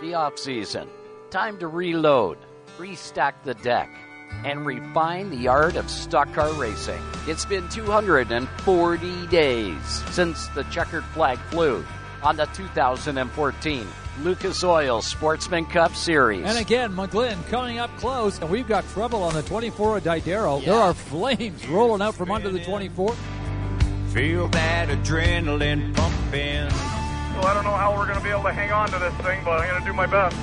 the off-season. Time to reload, restack the deck, and refine the art of stock car racing. It's been 240 days since the checkered flag flew on the 2014 Lucas Oil Sportsman Cup Series. And again, McGlynn coming up close, and we've got trouble on the 24 of Didero. Yeah. There are flames rolling out from under the 24. Feel that adrenaline pumping. Well, I don't know how we're going to be able to hang on to this thing, but I'm going to do my best.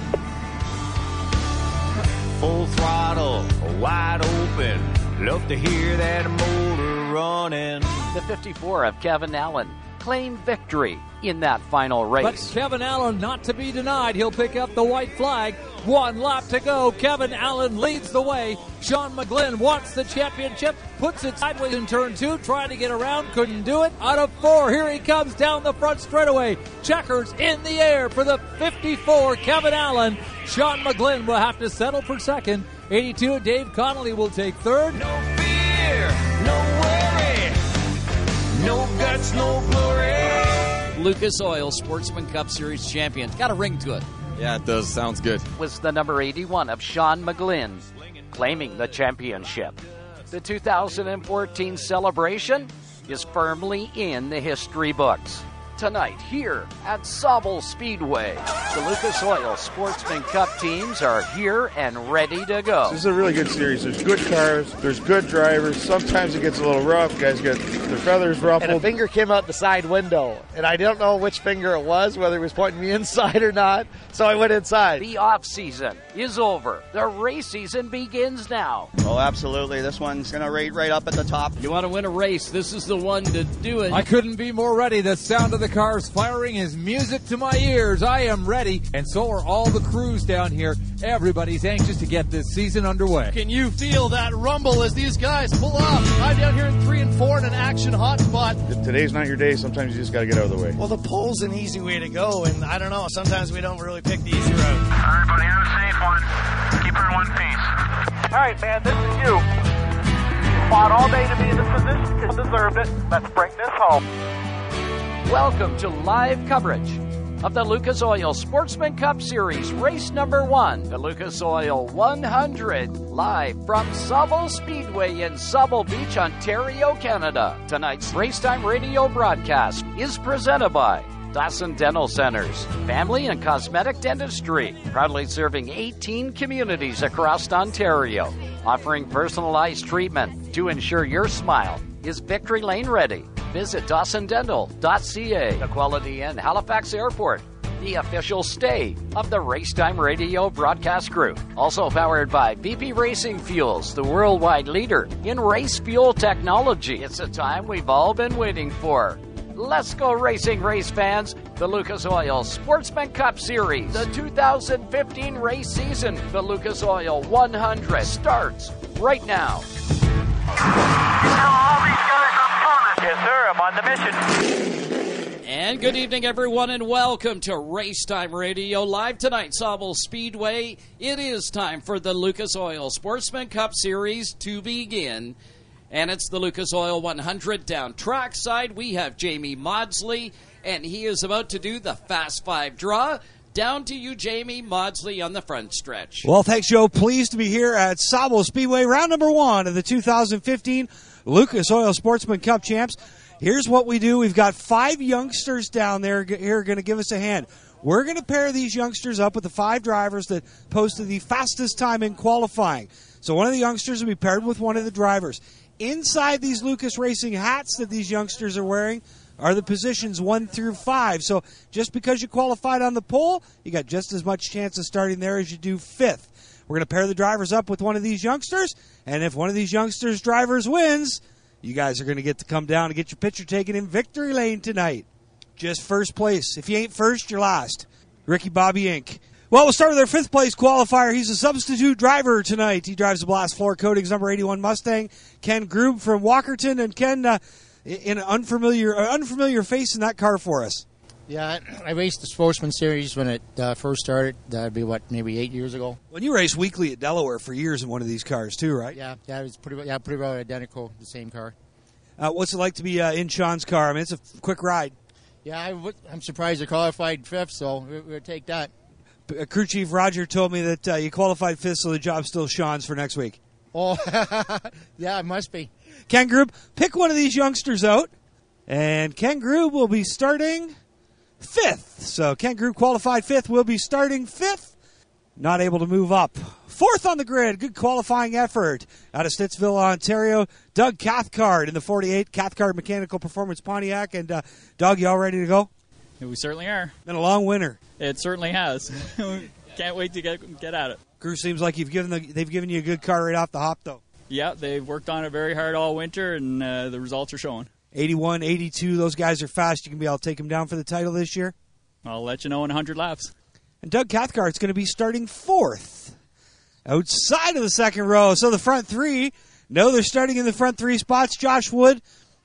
Full throttle, wide open. Love to hear that motor running. The 54 of Kevin Allen claimed victory in that final race. But Kevin Allen, not to be denied, he'll pick up the white flag. 1 lap to go. Kevin Allen leads the way. Sean McGlynn wants the championship, puts it sideways in turn 2, trying to get around, couldn't do it. Out of 4, here he comes down the front straightaway. Checkers in the air for the 54, Kevin Allen. Sean McGlynn will have to settle for second. 82, Dave Connolly will take third. No fear, no worry, no guts, no glory. Lucas Oil Sportsman Cup Series champion. Got a ring to it. Yeah, it does. Sounds good. Was the number 81 of Sean McGlynn claiming the championship. The 2014 celebration is firmly in the history books. Tonight here at Sauble Speedway, the Lucas Oil Sportsman Cup teams are here and ready to go. This is a really good series. There's good cars, there's good drivers. Sometimes it gets a little rough. Guys get their feathers ruffled. And a finger came out the side window, and I don't know which finger it was, whether it was pointing me inside or not, so I went inside. The off-season is over. The race season begins now. Oh, absolutely. This one's going to rate right up at the top. You want to win a race, this is the one to do it. I couldn't be more ready. The sound of the cars firing is music to my ears. I am ready, and so are all the crews down here. Everybody's anxious to get this season underway. Can you feel that rumble as these guys pull off? I'm down here in 3 and 4 in an action hot spot. If today's not your day, sometimes you just got to get out of the way. Well, the pole's an easy way to go, and I don't know, sometimes we don't really pick the easy route. Everybody have a safe one. Keep her in one piece. All right, man, this is you. You fought all day to be in this position. You deserved it. Let's bring this home. Welcome to live coverage of the Lucas Oil Sportsman Cup Series, race number 1, the Lucas Oil 100, live from Sauble Speedway in Sauble Beach, Ontario, Canada. Tonight's Racetime Radio broadcast is presented by Dawson Dental Centers, family and cosmetic dentistry, proudly serving 18 communities across Ontario, offering personalized treatment to ensure your smile is Victory Lane ready. Visit DawsonDental.ca, the Quality Inn, Halifax Airport, the official stay of the Racetime Radio broadcast crew. Also powered by VP Racing Fuels, the worldwide leader in race fuel technology. It's a time we've all been waiting for. Let's go racing, race fans. The Lucas Oil Sportsman Cup Series, the 2015 race season, the Lucas Oil 100 starts right now. Tell all these guys I'm on it. Yes, sir. I'm on the mission. And good evening, everyone, and welcome to Racetime Radio, live tonight, Sauble Speedway. It is time for the Lucas Oil Sportsman Cup Series to begin. And it's the Lucas Oil 100 down trackside. We have Jamie Maudsley, and he is about to do the Fast 5 draw. Down to you, Jamie Maudsley, on the front stretch. Well, thanks, Joe. Pleased to be here at Sauble Speedway, round number 1 of the 2015 Lucas Oil Sportsman Cup Champs. Here's what we do. We've got 5 youngsters down there here going to give us a hand. We're going to pair these youngsters up with the 5 drivers that posted the fastest time in qualifying. So one of the youngsters will be paired with one of the drivers. Inside these Lucas Racing hats that these youngsters are wearing are the positions 1 through 5. So just because you qualified on the pole, you got just as much chance of starting there as you do 5th. We're going to pair the drivers up with one of these youngsters, and if one of these youngsters' drivers wins, you guys are going to get to come down and get your picture taken in Victory Lane tonight. Just first place. If you ain't first, you're last. Ricky Bobby Inc. Well, we'll start with our 5th place qualifier. He's a substitute driver tonight. He drives the Blast Floor Coatings number 81 Mustang. Ken Grube from Walkerton. And Ken, in an unfamiliar face in that car for us. Yeah, I raced the Sportsman Series when it first started. That'd be, maybe 8 years ago. Well, you raced weekly at Delaware for years in one of these cars too, right? Yeah, it was pretty well identical, the same car. What's it like to be in Sean's car? I mean, it's a quick ride. Yeah, I'm surprised I qualified 5th, so we'll take that. Crew Chief Roger told me that you qualified 5th, so the job's still Sean's for next week. Oh, yeah, it must be. Ken Grube, pick one of these youngsters out, and Ken Grube will be starting 5th. So Ken Grube qualified 5th, will be starting 5th. Not able to move up. 4th on the grid, good qualifying effort. Out of Stittsville, Ontario, Doug Cathcart in the 48 Cathcart Mechanical Performance Pontiac. And Doug, you all ready to go? We certainly are. Been a long winter. It certainly has. Can't wait to get at it. Crew seems like they've given you a good car right off the hop, though. Yeah, they've worked on it very hard all winter, and the results are showing. 81, 82, those guys are fast. You can be able to take them down for the title this year? I'll let you know in 100 laps. And Doug Cathcart's going to be starting 4th outside of the second row. So the front three, no, they're starting in the front 3 spots. Josh Wood.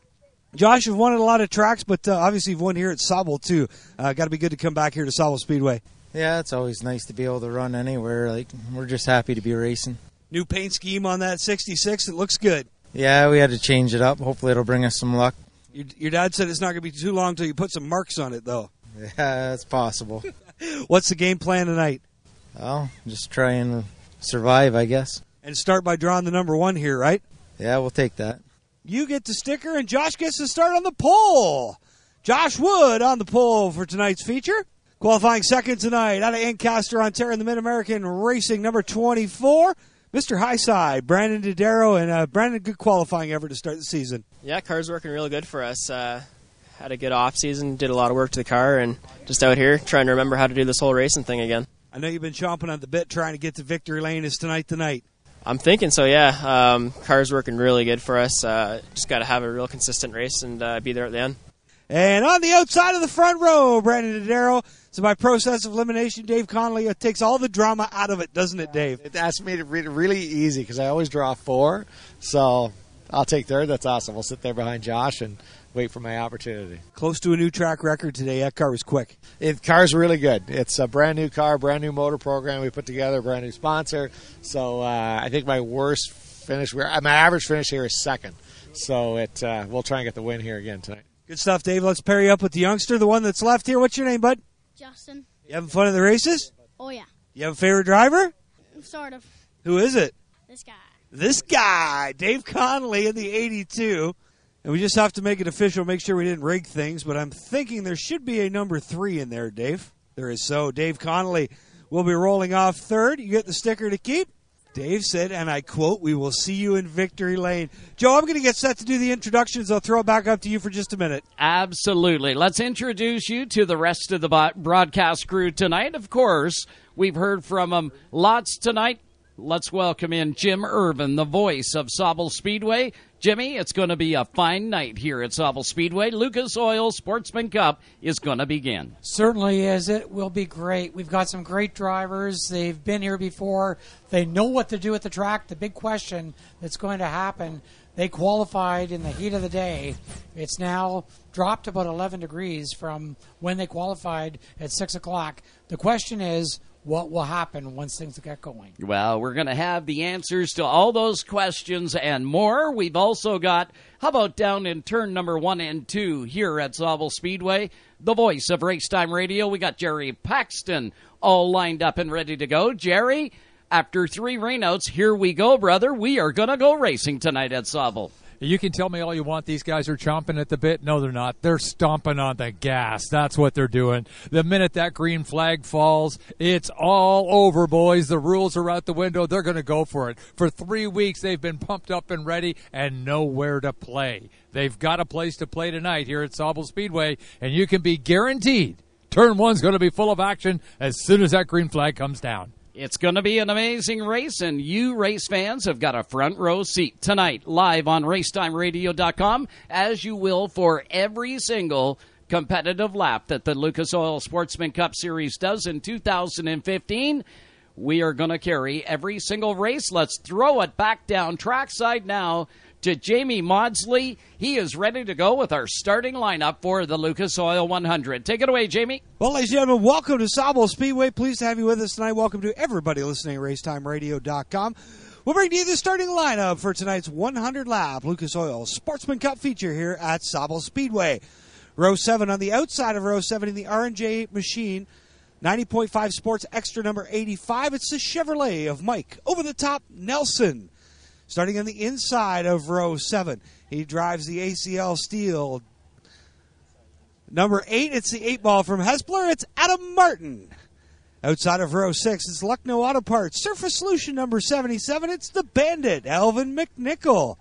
Josh, you've won at a lot of tracks, but obviously you've won here at Sauble, too. Got to be good to come back here to Sauble Speedway. Yeah, it's always nice to be able to run anywhere. We're just happy to be racing. New paint scheme on that 66. It looks good. Yeah, we had to change it up. Hopefully it'll bring us some luck. Your dad said it's not going to be too long until you put some marks on it, though. Yeah, it's possible. What's the game plan tonight? Well, just try and survive, I guess. And start by drawing the number 1 here, right? Yeah, we'll take that. You get the sticker, and Josh gets to start on the pole. Josh Wood on the pole for tonight's feature. Qualifying second tonight out of Ancaster, Ontario, in the Mid-American Racing, number 24, Mr. Highside, Brandon Dodaro. And Brandon, good qualifying effort to start the season. Yeah, car's working real good for us. Had a good off season, did a lot of work to the car, and just out here trying to remember how to do this whole racing thing again. I know you've been chomping at the bit trying to get to victory lane. Is tonight the night? I'm thinking so, yeah. Car's working really good for us. Just got to have a real consistent race and be there at the end. And on the outside of the front row, Brandon Dodaro. So by process of elimination, Dave Connolly takes all the drama out of it, doesn't it, Dave? That's made it really easy because I always draw 4. So I'll take 3rd. That's awesome. We'll sit there behind Josh and wait for my opportunity. Close to a new track record today. That car was quick. The car's really good. It's a brand new car, brand new motor program we put together, brand new sponsor. So I think my worst finish, my average finish here is 2nd. So we'll try and get the win here again tonight. Good stuff, Dave. Let's pair you up with the youngster, the one that's left here. What's your name, bud? Justin. You having fun at the races? Oh, yeah. You have a favorite driver? Sort of. Who is it? This guy. This guy, Dave Connolly in the 82. And we just have to make it official, make sure we didn't rig things, but I'm thinking there should be a number 3 in there, Dave. There is so. Dave Connolly will be rolling off 3rd. You get the sticker to keep. Dave said, and I quote, "We will see you in victory lane." Joe, I'm going to get set to do the introductions. I'll throw it back up to you for just a minute. Absolutely. Let's introduce you to the rest of the broadcast crew tonight. Of course, we've heard from them lots tonight. Let's welcome in Jim Irvin, the voice of Sauble Speedway. Jimmy, it's going to be a fine night here at Sauble Speedway. Lucas Oil Sportsman Cup is going to begin. Certainly is. It will be great. We've got some great drivers. They've been here before. They know what to do at the track. The big question that's going to happen, they qualified in the heat of the day. It's now dropped about 11 degrees from when they qualified at 6 o'clock. The question is, what will happen once things get going? Well, we're going to have the answers to all those questions and more. We've also got, how about down in turn number 1 and 2 here at Sauble Speedway, the voice of Racetime Radio. We got Jerry Paxton all lined up and ready to go. Jerry, after 3 rainouts, here we go, brother. We are going to go racing tonight at Sauble. You can tell me all you want. These guys are chomping at the bit. No, they're not. They're stomping on the gas. That's what they're doing. The minute that green flag falls, it's all over, boys. The rules are out the window. They're going to go for it. For 3 weeks, they've been pumped up and ready and nowhere to play. They've got a place to play tonight here at Sauble Speedway, and you can be guaranteed turn 1's going to be full of action as soon as that green flag comes down. It's going to be an amazing race, and you race fans have got a front row seat tonight, live on RaceTimeRadio.com, as you will for every single competitive lap that the Lucas Oil Sportsman Cup Series does in 2015. We are going to carry every single race. Let's throw it back down trackside now to Jamie Maudsley. He is ready to go with our starting lineup for the Lucas Oil 100. Take it away, Jamie. Well, ladies and gentlemen, welcome to Sauble Speedway. Pleased to have you with us tonight. Welcome to everybody listening at RaceTimeRadio.com. We'll bring to you the starting lineup for tonight's 100-lap Lucas Oil Sportsman Cup feature here at Sauble Speedway. Row 7 on the outside of row 7 in the R&J machine. 90.5 Sports Extra number 85. It's the Chevrolet of Mike Over the Top Nelson. Starting on the inside of row 7, he drives the ACL Steel. Number 8, it's the 8-ball from Hespler. It's Adam Martin. Outside of row 6, it's Lucknow Auto Parts. Surface Solution number 77, it's the Bandit, Alvin McNichol.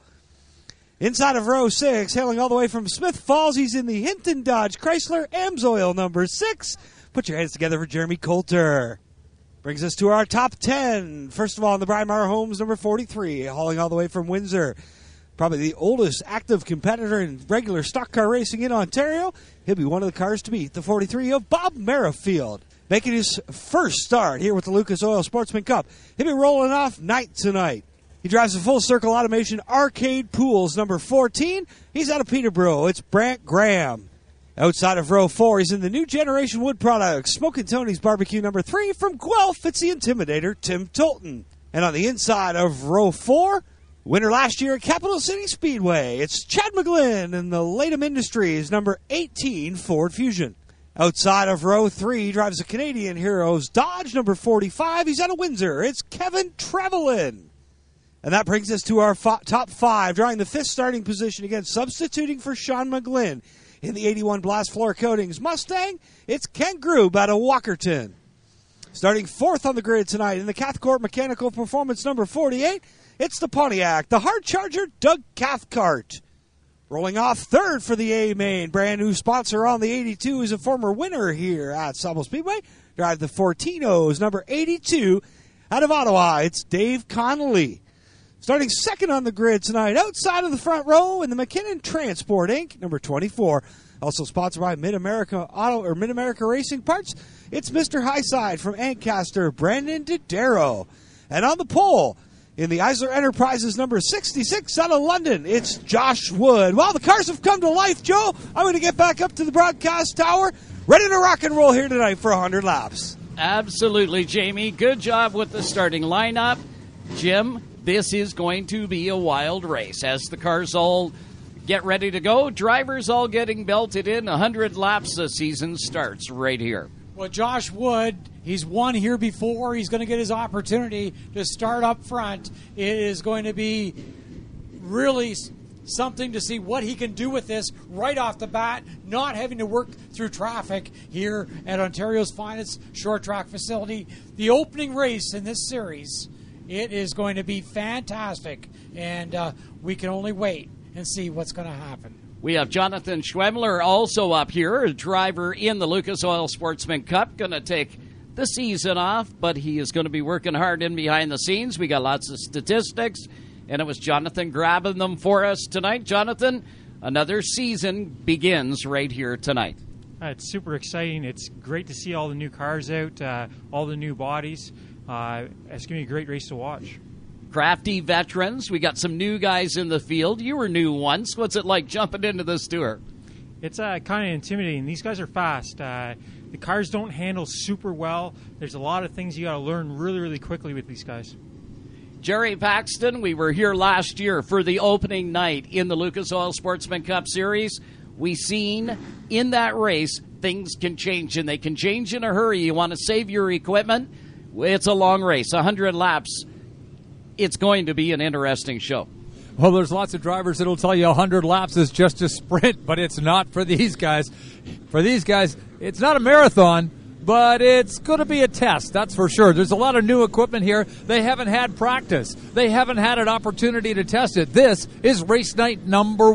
Inside of row 6, hailing all the way from Smith Falls, he's in the Hinton Dodge Chrysler Amsoil number 6. Put your hands together for Jeremy Coulter. Brings us to our top 10. First of all, in the Brymar Homes, number 43, hauling all the way from Windsor. Probably the oldest active competitor in regular stock car racing in Ontario. He'll be one of the cars to beat, the 43 of Bob Merrifield. Making his first start here with the Lucas Oil Sportsman Cup. He'll be rolling off night tonight. He drives a Full Circle Automation Arcade Pools, number 14. He's out of Peterborough. It's Brant Graham. Outside of row 4, he's in the New Generation Wood Products, Smokin' Tony's Barbecue number 3. From Guelph, it's the Intimidator, Tim Tolton. And on the inside of row 4, winner last year at Capital City Speedway, it's Chad McGlynn in the Latham Industries number 18 Ford Fusion. Outside of row 3, he drives the Canadian Heroes Dodge number 45. He's out of Windsor. It's Kevin Trevelyan. And that brings us to our top 5, drawing the 5th starting position again, substituting for Sean McGlynn. In the 81 Blast Floor Coatings Mustang, it's Ken Grube out of Walkerton. Starting 4th on the grid tonight in the Cathcart Mechanical Performance number 48, it's the Pontiac, the Hard Charger Doug Cathcart. Rolling off 3rd for the A-Main, brand new sponsor on the 82 is a former winner here at Sauble Speedway. Drive the Fortinos number 82 out of Ottawa, it's Dave Connolly. Starting 2nd on the grid tonight, outside of the front row in the McKinnon Transport Inc., number 24. Also sponsored by Mid-America Mid-America Racing Parts, it's Mr. Highside from Ancaster, Brandon Dodaro. And on the pole, in the Eisler Enterprises number 66 out of London, it's Josh Wood. Well, the cars have come to life, Joe. I'm going to get back up to the broadcast tower, ready to rock and roll here tonight for 100 laps. Absolutely, Jamie. Good job with the starting lineup. Jim, this is going to be a wild race as the cars all get ready to go. Drivers all getting belted in. 100 laps, the season starts right here. Well, Josh Wood, he's won here before. He's going to get his opportunity to start up front. It is going to be really something to see what he can do with this right off the bat, not having to work through traffic here at Ontario's finest short track facility. The opening race in this series, it is going to be fantastic, and we can only wait and see what's going to happen. We have Jonathan Schwemmler also up here, a driver in the Lucas Oil Sportsman Cup, going to take the season off, but he is going to be working hard in behind the scenes. We got lots of statistics, and it was Jonathan grabbing them for us tonight. Jonathan, another season begins right here tonight. It's super exciting. It's great to see all the new cars out, all the new bodies. It's going to be a great race to watch. Crafty veterans. We got some new guys in the field. You were new once. What's it like jumping into this tour? It's kind of intimidating. These guys are fast. The cars don't handle super well. There's a lot of things you got to learn really, really quickly with these guys. Jerry Paxton, we were here last year for the opening night in the Lucas Oil Sportsman Cup Series. We seen in that race things can change, and they can change in a hurry. You want to save your equipment? It's a long race, 100 laps. It's going to be an interesting show. Well, there's lots of drivers that'll tell you 100 laps is just a sprint, but it's not for these guys. For these guys, it's not a marathon, but it's going to be a test, that's for sure. There's a lot of new equipment here. They haven't had practice. They haven't had an opportunity to test it. This is race night number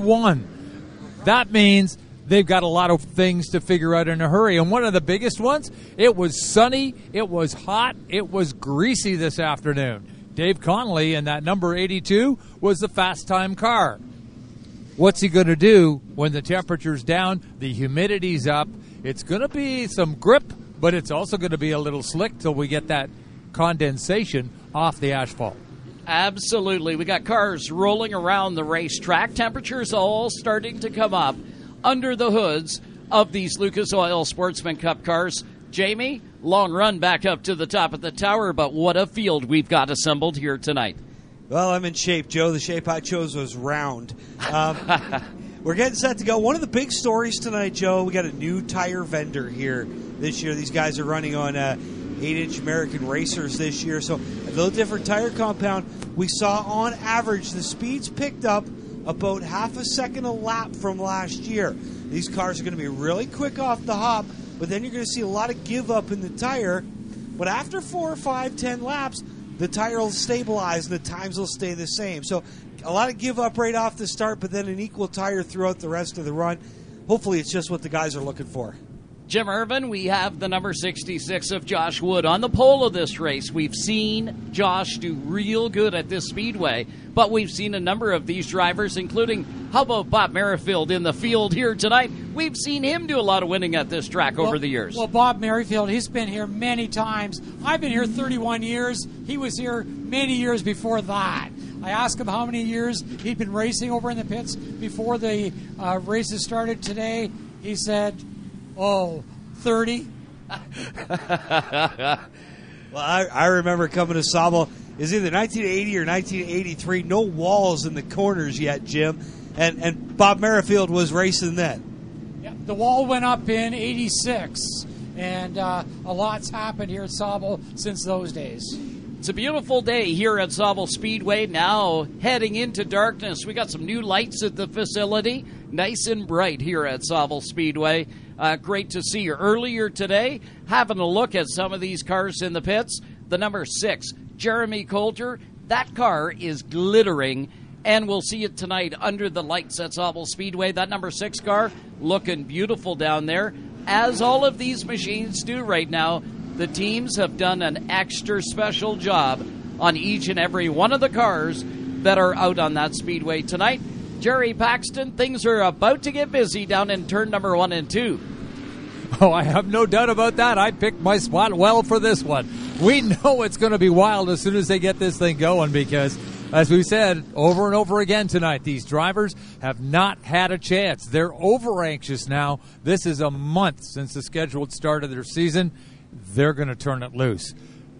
1. That means they've got a lot of things to figure out in a hurry. And one of the biggest ones, it was sunny, it was hot, it was greasy this afternoon. Dave Connolly in that number 82 was the fast time car. What's he going to do when the temperature's down, the humidity's up? It's going to be some grip, but it's also going to be a little slick till we get that condensation off the asphalt. Absolutely. We got cars rolling around the racetrack. Temperatures all starting to come up under the hoods of these Lucas Oil Sportsman Cup cars. Jamie, long run back up to the top of the tower, but what a field we've got assembled here tonight. Well, I'm in shape, Joe. The shape I chose was round. We're getting set to go. One of the big stories tonight, Joe, we got a new tire vendor here this year. These guys are running on 8-inch American Racers this year. So a little different tire compound. We saw on average the speeds picked up about half a second a lap from last year. These cars are going to be really quick off the hop, but then you're going to see a lot of give up in the tire. But after 4, 5, 10 laps, the tire will stabilize and the times will stay the same. So a lot of give up right off the start, but then an equal tire throughout the rest of the run. Hopefully it's just what the guys are looking for. Jim Irvin, we have the number 66 of Josh Wood on the pole of this race. We've seen Josh do real good at this speedway, but we've seen a number of these drivers, including, how about Bob Merrifield in the field here tonight? We've seen him do a lot of winning at this track over the years. Well, Bob Merrifield, he's been here many times. I've been here 31 years. He was here many years before that. I asked him how many years he'd been racing over in the pits before the races started today. He said, 30. Well, I remember coming to Sauble. It was either 1980 or 1983. No walls in the corners yet, Jim. And Bob Merrifield was racing then. Yeah, the wall went up in 86. And a lot's happened here at Sauble since those days. It's a beautiful day here at Sauble Speedway. Now heading into darkness. We got some new lights at the facility. Nice and bright here at Sauble Speedway. Great to see you earlier today. Having a look at some of these cars in the pits. The number 6, Jeremy Coulter. That car is glittering, and we'll see it tonight under the lights at Sauble Speedway. That number 6 car looking beautiful down there, as all of these machines do right now. The teams have done an extra special job on each and every one of the cars that are out on that speedway tonight. Jerry Paxton, things are about to get busy down in turn number 1 and 2. Oh, I have no doubt about that. I picked my spot well for this one. We know it's going to be wild as soon as they get this thing going because, as we said over and over again tonight, these drivers have not had a chance. They're over-anxious now. This is a month since the scheduled start of their season. They're going to turn it loose.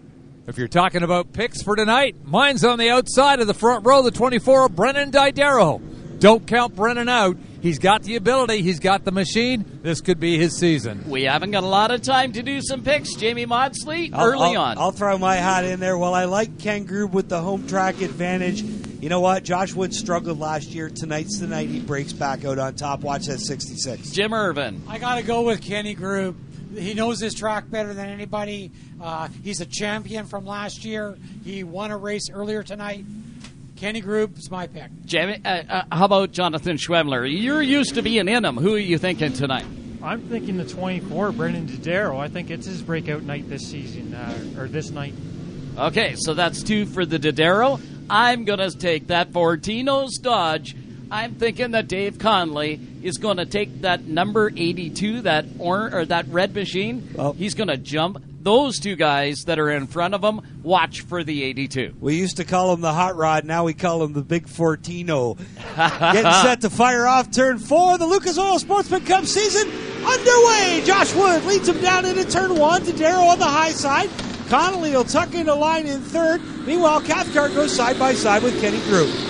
If you're talking about picks for tonight, mine's on the outside of the front row, the 24 of Brennan Didero. Don't count Brennan out. He's got the ability. He's got the machine. This could be his season. We haven't got a lot of time to do some picks. Jamie Maudsley, early on. I'll throw my hat in there. Well, I like Ken Grube with the home track advantage. You know what? Josh Wood struggled last year. Tonight's the night he breaks back out on top. Watch that 66. Jim Irvin. I got to go with Kenny Grube. He knows his track better than anybody. He's a champion from last year. He won a race earlier tonight. Kenny Grube is my pick. Jamie, how about Jonathan Schwemmler? You're used to being in him. Who are you thinking tonight? I'm thinking the 24, Brendan Didero. I think it's his breakout night this season, or this night. Okay, so that's 2 for the Didero. I'm going to take that for Tino's Dodge. I'm thinking that Dave Conley is going to take that number 82, that red machine. Oh. He's going to jump those 2 guys that are in front of him. Watch for the 82. We used to call him the Hot Rod. Now we call him the Big Fortino. Getting set to fire off turn 4. The Lucas Oil Sportsman Cup season underway. Josh Wood leads him down into turn 1. Didero on the high side. Connolly will tuck into line in third. Meanwhile, Cathcart goes side by side with Kenny Grube.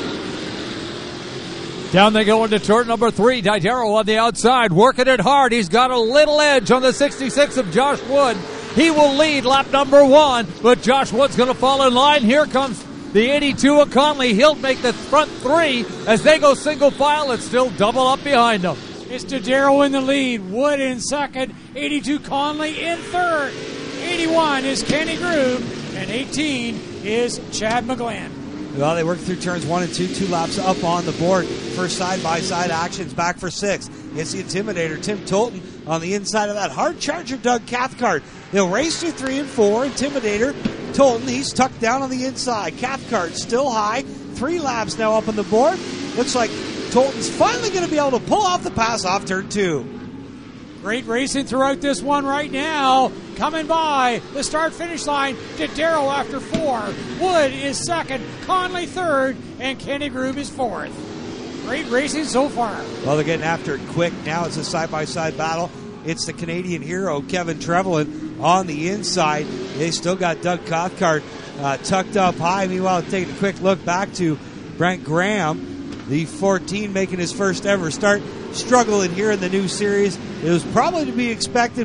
Down they go into turn number 3. Didero on the outside, working it hard. He's got a little edge on the 66 of Josh Wood. He will lead lap number 1, but Josh Wood's going to fall in line. Here comes the 82 of Conley. He'll make the front 3 as they go single file. It's still double up behind them. It's Didero in the lead. Wood in second. 82 Conley in third. 81 is Kenny Grube, and 18 is Chad McGlynn. Well, they work through turns 1 and 2, 2 laps up on the board. First side-by-side actions, back for 6. It's the Intimidator, Tim Tolton, on the inside of that hard charger, Doug Cathcart. They'll race through 3 and 4. Intimidator, Tolton, he's tucked down on the inside. Cathcart still high. 3 laps now up on the board. Looks like Tolton's finally going to be able to pull off the pass off turn 2. Great racing throughout this one right now. Coming by the start-finish line. Didero after 4. Wood is second. Conley third. And Kenny Grube is fourth. Great racing so far. Well, they're getting after it quick. Now it's a side-by-side battle. It's the Canadian hero, Kevin Trevelyan, on the inside. They still got Doug Cathcart tucked up high. Meanwhile, taking a quick look back to Brent Graham, the 14, making his first ever start. Struggling here in the new series. It was probably to be expected, but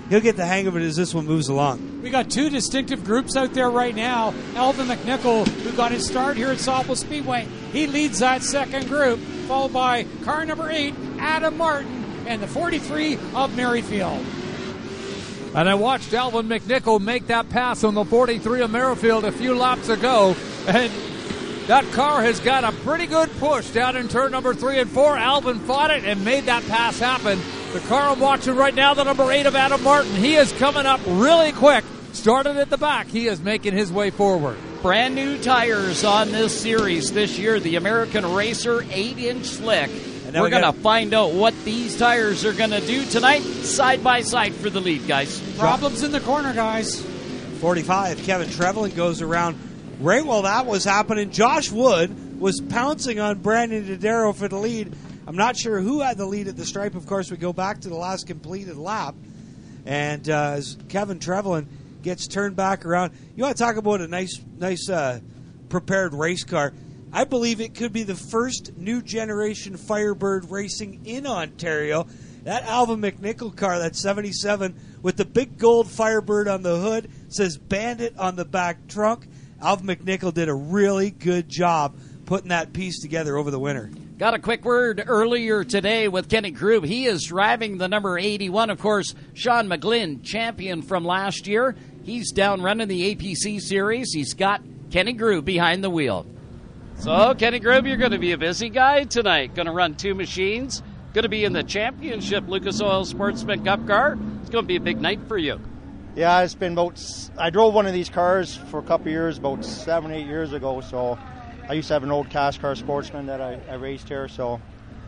he'll get the hang of it as this one moves along. We got two distinctive groups out there right now. Alvin McNichol, who got his start here at Sauble Speedway, he leads that second group, followed by car number 8, Adam Martin, and the 43 of Merrifield. And I watched Alvin McNichol make that pass on the 43 of Merrifield a few laps ago, and that car has got a pretty good push down in turn number 3 and 4. Alvin fought it and made that pass happen. The car I'm watching right now, the number 8 of Adam Martin, he is coming up really quick. Started at the back. He is making his way forward. Brand new tires on this series this year. The American Racer 8-inch slick. We're going to find out what these tires are going to do tonight, side by side for the lead, guys. Problems in the corner, guys. 45, Kevin Trevelyan goes around. Right while that was happening, Josh Wood was pouncing on Brandon Dodaro for the lead. I'm not sure who had the lead at the stripe. Of course, we go back to the last completed lap. And as Kevin Trevelyan gets turned back around, you want to talk about a nice prepared race car. I believe it could be the first new generation Firebird racing in Ontario. That Alvin McNichol car, that 77, with the big gold Firebird on the hood, says Bandit on the back trunk. Alvin McNichol did a really good job putting that piece together over the winter. Got a quick word earlier today with Kenny Grube. He is driving the number 81. Of course, Sean McGlynn, champion from last year. He's down running the APC series. He's got Kenny Grube behind the wheel. So, Kenny Grube, you're going to be a busy guy tonight. Going to run 2 machines. Going to be in the championship Lucas Oil Sportsman Cup car. It's going to be a big night for you. Yeah, it's been I drove one of these cars for a couple of years, about 7-8 years ago. So I used to have an old cash car Sportsman that I raced here. So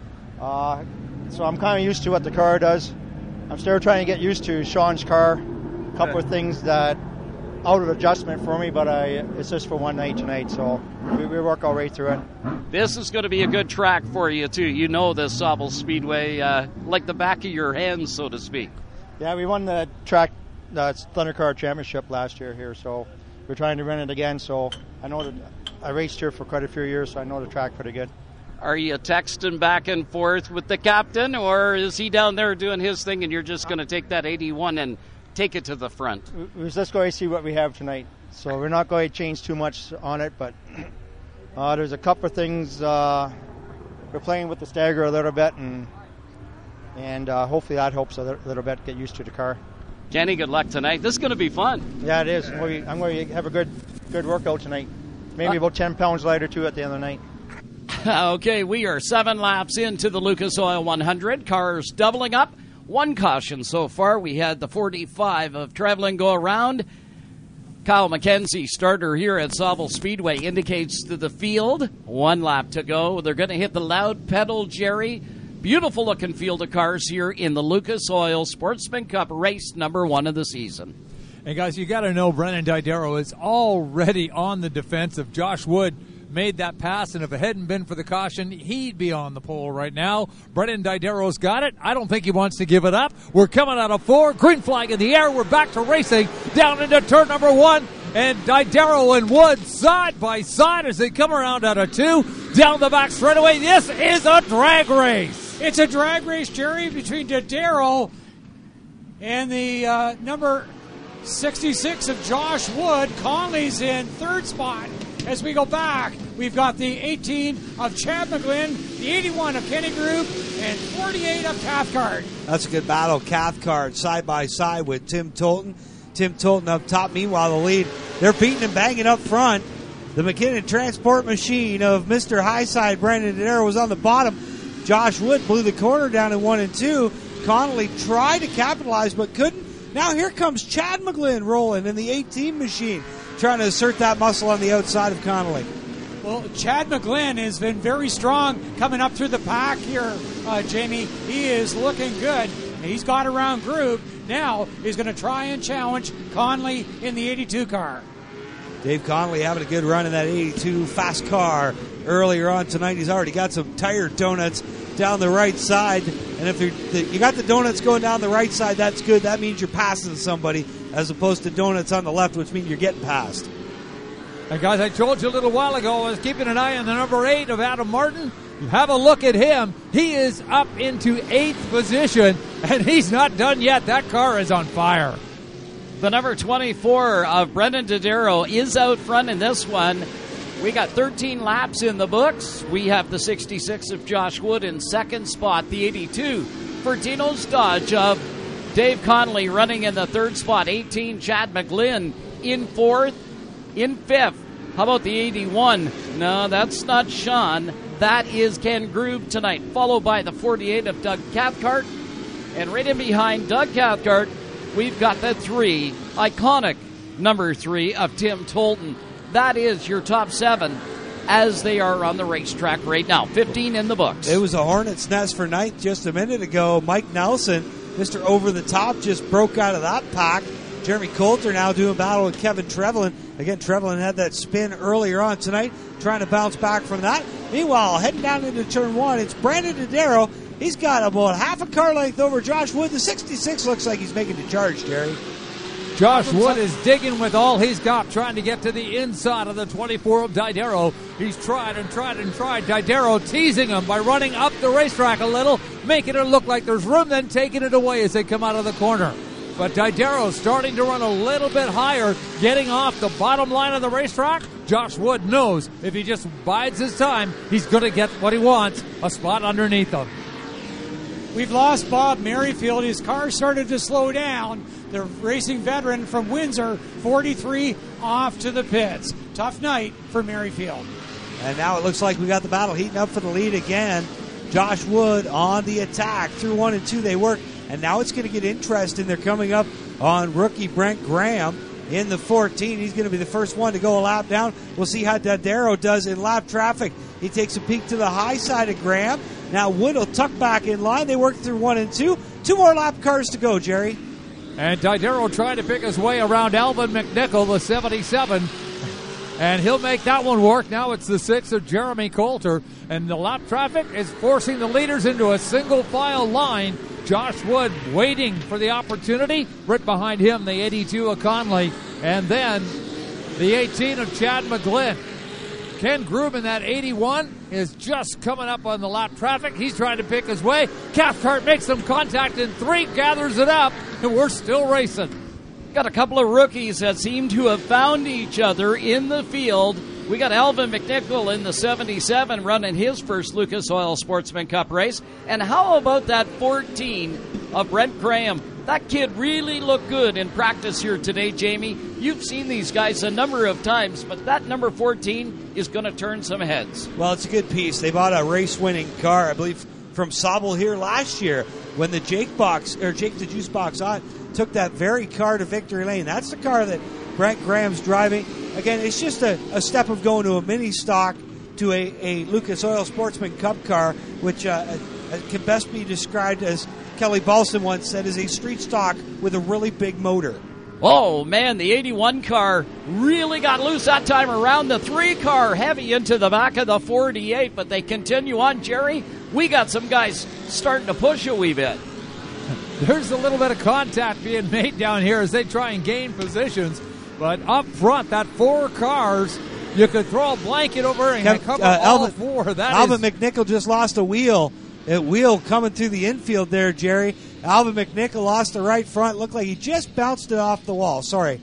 I'm kind of used to what the car does. I'm still trying to get used to Sean's car. A couple of things that out of adjustment for me, but it's just for one night tonight. So we work our way through it. This is going to be a good track for you too. You know this Sauble Speedway like the back of your hand, so to speak. Yeah, we won the track. Thunder Car Championship last year here, so we're trying to run it again. So I know that I raced here for quite a few years, so I know the track pretty good. Are you texting back and forth with the captain, or is he down there doing his thing and you're just going to take that 81 and take it to the front? We're just going to see what we have tonight. So we're not going to change too much on it, but there's a couple of things. We're playing with the stagger a little bit, and hopefully that helps a little bit, get used to the car. Kenny, good luck tonight. This is going to be fun. Yeah, it is. I'm going to have a good workout tonight. Maybe about 10 pounds lighter, too, at the end of the night. Okay, we are 7 laps into the Lucas Oil 100. Cars doubling up. 1 caution so far. We had the 45 of Trevelyan go around. Kyle McKenzie, starter here at Sauble Speedway, indicates to the field 1 lap to go. They're going to hit the loud pedal, Jerry. Beautiful looking field of cars here in the Lucas Oil Sportsman Cup race number 1 of the season. And guys, you got to know Brennan Didero is already on the defensive. Josh Wood made that pass, and if it hadn't been for the caution, he'd be on the pole right now. Brennan Didero's got it. I don't think he wants to give it up. We're coming out of 4. Green flag in the air. We're back to racing down into turn number 1. And Didero and Wood side by side as they come around out of 2. Down the back straightaway. This is a drag race. It's a drag race, Jerry, between Dodaro and the number 66 of Josh Wood. Conley's in 3rd spot. As we go back, we've got the 18 of Chad McGlynn, the 81 of Kenny Grube, and 48 of Cathcart. That's a good battle. Cathcart side by side with Tim Tolton. Tim Tolton up top. Meanwhile, the lead, they're beating and banging up front. The McKinnon Transport Machine of Mr. Highside, Brandon Dodaro, was on the bottom. Josh Wood blew the corner down in 1 and 2. Connolly tried to capitalize but couldn't. Now here comes Chad McGlynn rolling in the 18 machine, trying to assert that muscle on the outside of Connolly. Well, Chad McGlynn has been very strong coming up through the pack here, Jamie. He is looking good. He's got around Grube. Now he's going to try and challenge Conley in the 82 car. Dave Connolly having a good run in that 82 fast car earlier on tonight. He's already got some tire donuts down the right side. And if you got the donuts going down the right side, that's good. That means you're passing somebody as opposed to donuts on the left, which means you're getting passed. And guys, I told you a little while ago, I was keeping an eye on the number 8 of Adam Martin. Have a look at him. He is up into 8th position. And he's not done yet. That car is on fire. The number 24 of Brendan Dodaro is out front in this one. We got 13 laps in the books. We have the 66 of Josh Wood in second spot. The 82 for Dino's Dodge of Dave Connolly running in the third spot. 18, Chad McGlynn in fourth. In fifth, how about the 81? No, that's not Sean. That is Ken Grube tonight, followed by the 48 of Doug Cathcart. And right in behind Doug Cathcart, we've got the iconic number 3 of Tim Tolton. That is your top 7 as they are on the racetrack right now. 15 in the books. It was a hornet's nest for ninth just a minute ago. Mike Nelson, Mr. Over the Top, just broke out of that pack. Jeremy Coulter now doing battle with Kevin Trevelyan. Again, Trevelyan had that spin earlier on tonight, trying to bounce back from that. Meanwhile, heading down into turn 1, it's Brandon Dodaro. He's got about half a car length over Josh Wood. The 66 looks like he's making the charge, Jerry. Josh Wood is digging with all he's got, trying to get to the inside of the 24 of Dodaro. He's tried and tried and tried. Dodaro teasing him by running up the racetrack a little, making it look like there's room, then taking it away as they come out of the corner. But Dodaro starting to run a little bit higher, getting off the bottom line of the racetrack. Josh Wood knows if he just bides his time, he's going to get what he wants, a spot underneath him. We've lost Bob Merrifield. His car started to slow down. The racing veteran from Windsor, 43, off to the pits. Tough night for Merrifield. And now it looks like we got the battle heating up for the lead again. Josh Wood on the attack. Through 1 and 2 they work. And now it's going to get interesting. They're coming up on rookie Brent Graham in the 14. He's going to be the first one to go a lap down. We'll see how Dodaro does in lap traffic. He takes a peek to the high side of Graham. Now Wood will tuck back in line. They work through 1 and 2. 2 more lap cars to go, Jerry. And Dodaro trying to pick his way around Alvin McNichol, the 77. And he'll make that one work. Now it's the 6 of Jeremy Coulter. And the lap traffic is forcing the leaders into a single file line. Josh Wood waiting for the opportunity. Right behind him, the 82 of Conley. And then the 18 of Chad McGlynn. Ken Grube in that 81 is just coming up on the lap traffic. He's trying to pick his way. Cathcart makes some contact in 3, gathers it up, and we're still racing. Got a couple of rookies that seem to have found each other in the field. We got Alvin McNichol in the 77 running his first Lucas Oil Sportsman Cup race. And how about that 14 of Brent Graham? That kid really looked good in practice here today, Jamie. You've seen these guys a number of times, but that number 14 is going to turn some heads. Well, it's a good piece. They bought a race-winning car, I believe, from Sobel here last year when the Jake the Juice Box on took that very car to victory lane. That's the car that Brent Graham's driving. Again, it's just a step of going to a mini stock to a Lucas Oil Sportsman Cup car, which can best be described as Kelly Balson once said, is a street stock with a really big motor. Oh, man, the 81 car really got loose that time around. The 3 car heavy into the back of the 48, but they continue on. Jerry, we got some guys starting to push a wee bit. There's a little bit of contact being made down here as they try and gain positions. But up front, that 4 cars, you could throw a blanket over and cover all 4. Alvin McNichol just lost a wheel. A wheel coming through the infield there, Jerry. Alvin McNichol lost the right front. Looked like he just bounced it off the wall. Sorry.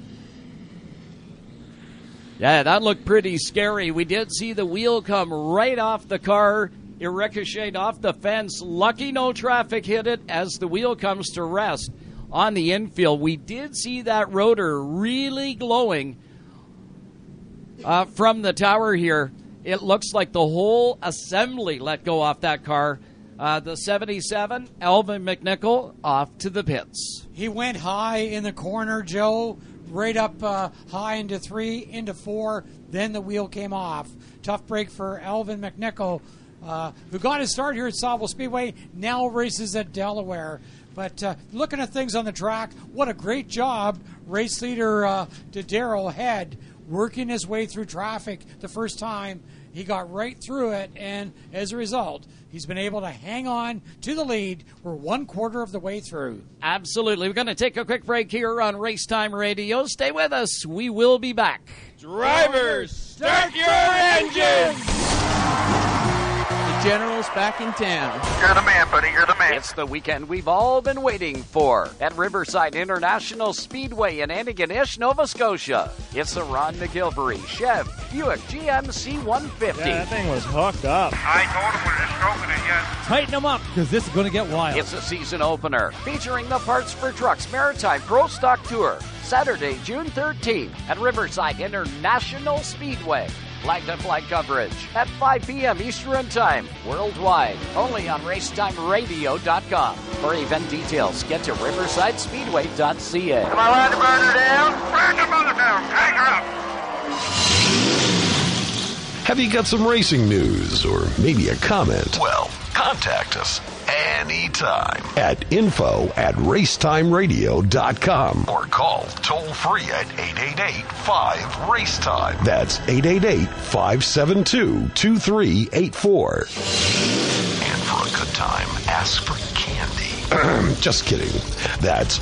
Yeah, that looked pretty scary. We did see the wheel come right off the car. It ricocheted off the fence. Lucky no traffic hit it as the wheel comes to rest on the infield. We did see that rotor really glowing from the tower here. It looks like the whole assembly let go off that car. The 77, Alvin McNichol, off to the pits. He went high in the corner, Joe, right up high into 3, into 4. Then the wheel came off. Tough break for Alvin McNichol, who got his start here at Sobel Speedway, now races at Delaware. But looking at things on the track, what a great job race leader Dodaro had working his way through traffic the first time. He got right through it, and as a result, he's been able to hang on to the lead. We're 1/4 of the way through. Absolutely. We're going to take a quick break here on Race Time Radio. Stay with us. We will be back. Drivers, start your engines! The General's back in town. You're the man. man, buddy. You're the man. It's the weekend we've all been waiting for at Riverside International Speedway in Antigonish, Nova Scotia. It's the Ron McGilvery Chev Buick GMC 150. Yeah, that thing was hooked up. I told him we're just stroking it yet. Tighten them up, because this is going to get wild. It's a season opener featuring the Parts for Trucks Maritime Pro Stock Tour, Saturday, June 13th at Riverside International Speedway. Flag-to-flag coverage at 5 p.m. Eastern Time, worldwide, only on racetimeradio.com. For event details, get to riversidespeedway.ca. Am I allowed to burn her down? Burn the mother down. Hang her up. Have you got some racing news or maybe a comment? Well, contact us anytime at info@racetimeradio.com or call toll free at 888-5-RACETIME. That's 888-572-2384. And for a good time, ask for candy. Just kidding. That's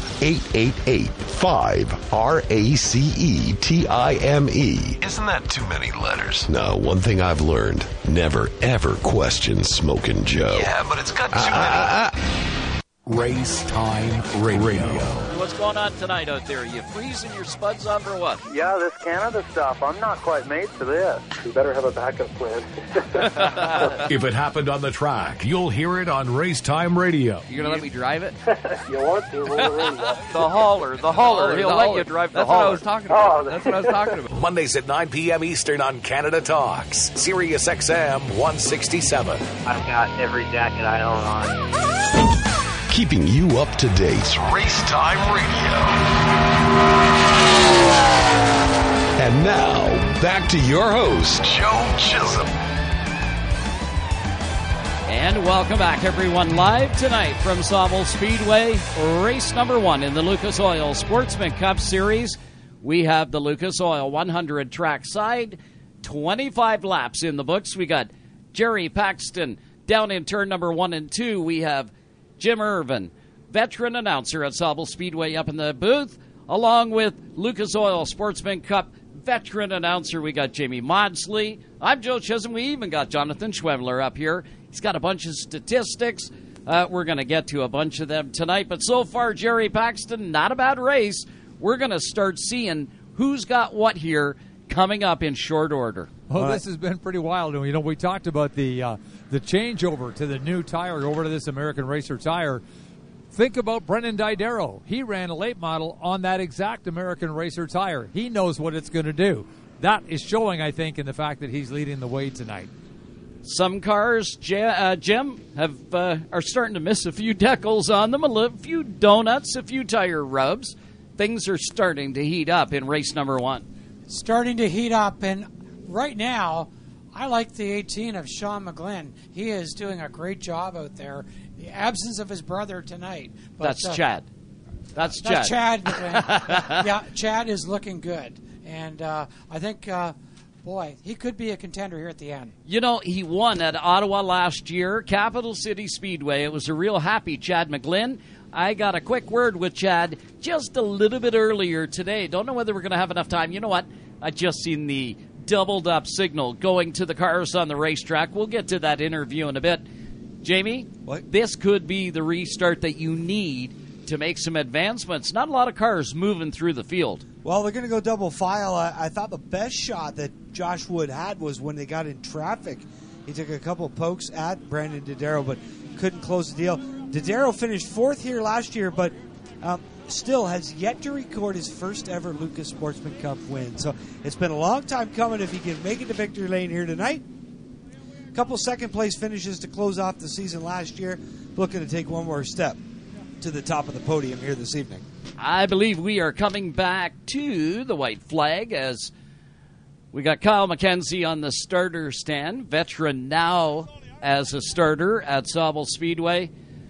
888-5-RACETIME. Isn't that too many letters? No, one thing I've learned, never ever question Smokin' Joe. Yeah, but it's got too many. Race Time Radio. What's going on tonight out there? Are you freezing your spuds up or what? Yeah, this Canada stuff. I'm not quite made for this. We better have a backup plan. If it happened on the track, you'll hear it on Race Time Radio. You gonna let me drive it? You want to? The hauler. He'll let you drive the hauler. That's what I was talking about. Mondays at 9 p.m. Eastern on Canada Talks, Sirius XM 167. I've got every jacket I own on. Keeping you up to date. It's Race Time Radio. And now, back to your host, Joe Chisholm. And welcome back, everyone, live tonight from Sauble Speedway, race number 1 in the Lucas Oil Sportsman Cup Series. We have the Lucas Oil 100 trackside, 25 laps in the books. We got Jerry Paxton down in turn number 1 and 2. We have Jim Irvin, veteran announcer at Sauble Speedway, up in the booth, along with Lucas Oil Sportsman Cup veteran announcer. We got Jamie Maudsley. I'm Joe Chisholm. We even got Jonathan Schwemmler up here. He's got a bunch of statistics. We're going to get to a bunch of them tonight. But so far, Jerry Paxton, not a bad race. We're going to start seeing who's got what here coming up in short order. Oh, this has been pretty wild. You know, we talked about the changeover to the new tire, over to this American Racer tire. Think about Brendan Didero. He ran a late model on that exact American Racer tire. He knows what it's going to do. That is showing, I think, in the fact that he's leading the way tonight. Some cars, Jim, are starting to miss a few decals on them, a few donuts, a few tire rubs. Things are starting to heat up in race number 1. Starting to heat up, and right now, I like the 18 of Sean McGlynn. He is doing a great job out there. The absence of his brother tonight. But, that's Chad. That's Chad McGlynn. Yeah, Chad is looking good. And I think, boy, he could be a contender here at the end. You know, he won at Ottawa last year, Capital City Speedway. It was a real happy Chad McGlynn. I got a quick word with Chad just a little bit earlier today. Don't know whether we're going to have enough time. You know what? I just seen the doubled up signal going to the cars on the racetrack. We'll get to that interview in a bit. Jamie, what? This could be the restart that you need to make some advancements. Not a lot of cars moving through the field. Well, they're going to go double file. I thought the best shot that Josh Wood had was when they got in traffic. He took a couple pokes at Brandon Didero, but couldn't close the deal. Didero finished 4th here last year, but still has yet to record his first ever Lucas Sportsman Cup win. So it's been a long time coming if he can make it to victory lane here tonight. A couple second-place finishes to close off the season last year. Looking to take one more step to the top of the podium here this evening. I believe we are coming back to the white flag as we got Kyle McKenzie on the starter stand, veteran now as a starter at Sauble Speedway.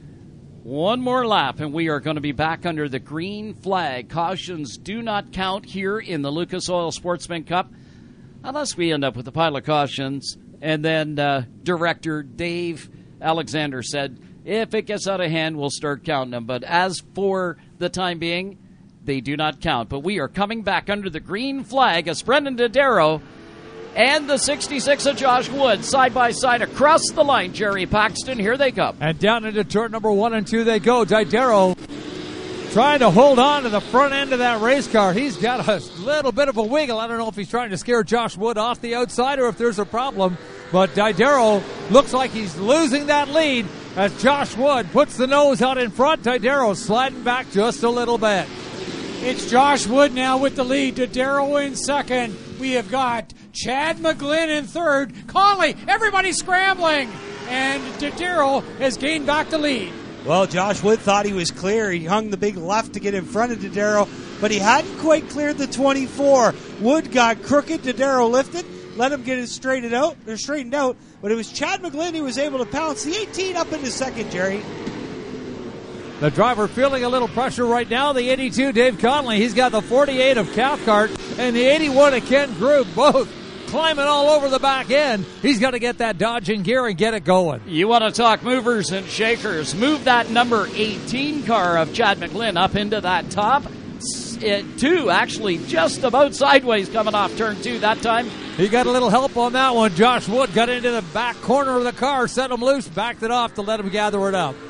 One more lap, and we are going to be back under the green flag. Cautions do not count here in the Lucas Oil Sportsman Cup unless we end up with a pile of cautions. And then Director Dave Alexander said, if it gets out of hand, we'll start counting them. But as for the time being, they do not count. But we are coming back under the green flag as Brendan Didero and the 66 of Josh Wood. Side by side across the line, Jerry Paxton. Here they come. And down into turn number 1 and 2 they go. Didero trying to hold on to the front end of that race car. He's got a little bit of a wiggle. I don't know if he's trying to scare Josh Wood off the outside or if there's a problem. But Didero looks like he's losing that lead as Josh Wood puts the nose out in front. Didero sliding back just a little bit. It's Josh Wood now with the lead. Didero in second. We have got Chad McGlynn in third. Conley, everybody scrambling. And Didero has gained back the lead. Well, Josh Wood thought he was clear. He hung the big left to get in front of Didero, but he hadn't quite cleared the 24. Wood got crooked. Didero lifted, let him get it straightened out, but it was Chad McGlynn who was able to pounce the 18 up into second, Jerry. The driver feeling a little pressure right now. The 82, Dave Conley. He's got the 48 of Cathcart and the 81 of Ken Grube, both climbing all over the back end. He's got to get that Dodge in gear and get it going. You want to talk movers and shakers. Move that number 18 car of Chad McGlynn up into that top. 2, actually, just about sideways coming off turn 2 that time. He got a little help on that one. Josh Wood got into the back corner of the car, set him loose, backed it off to let him gather it up.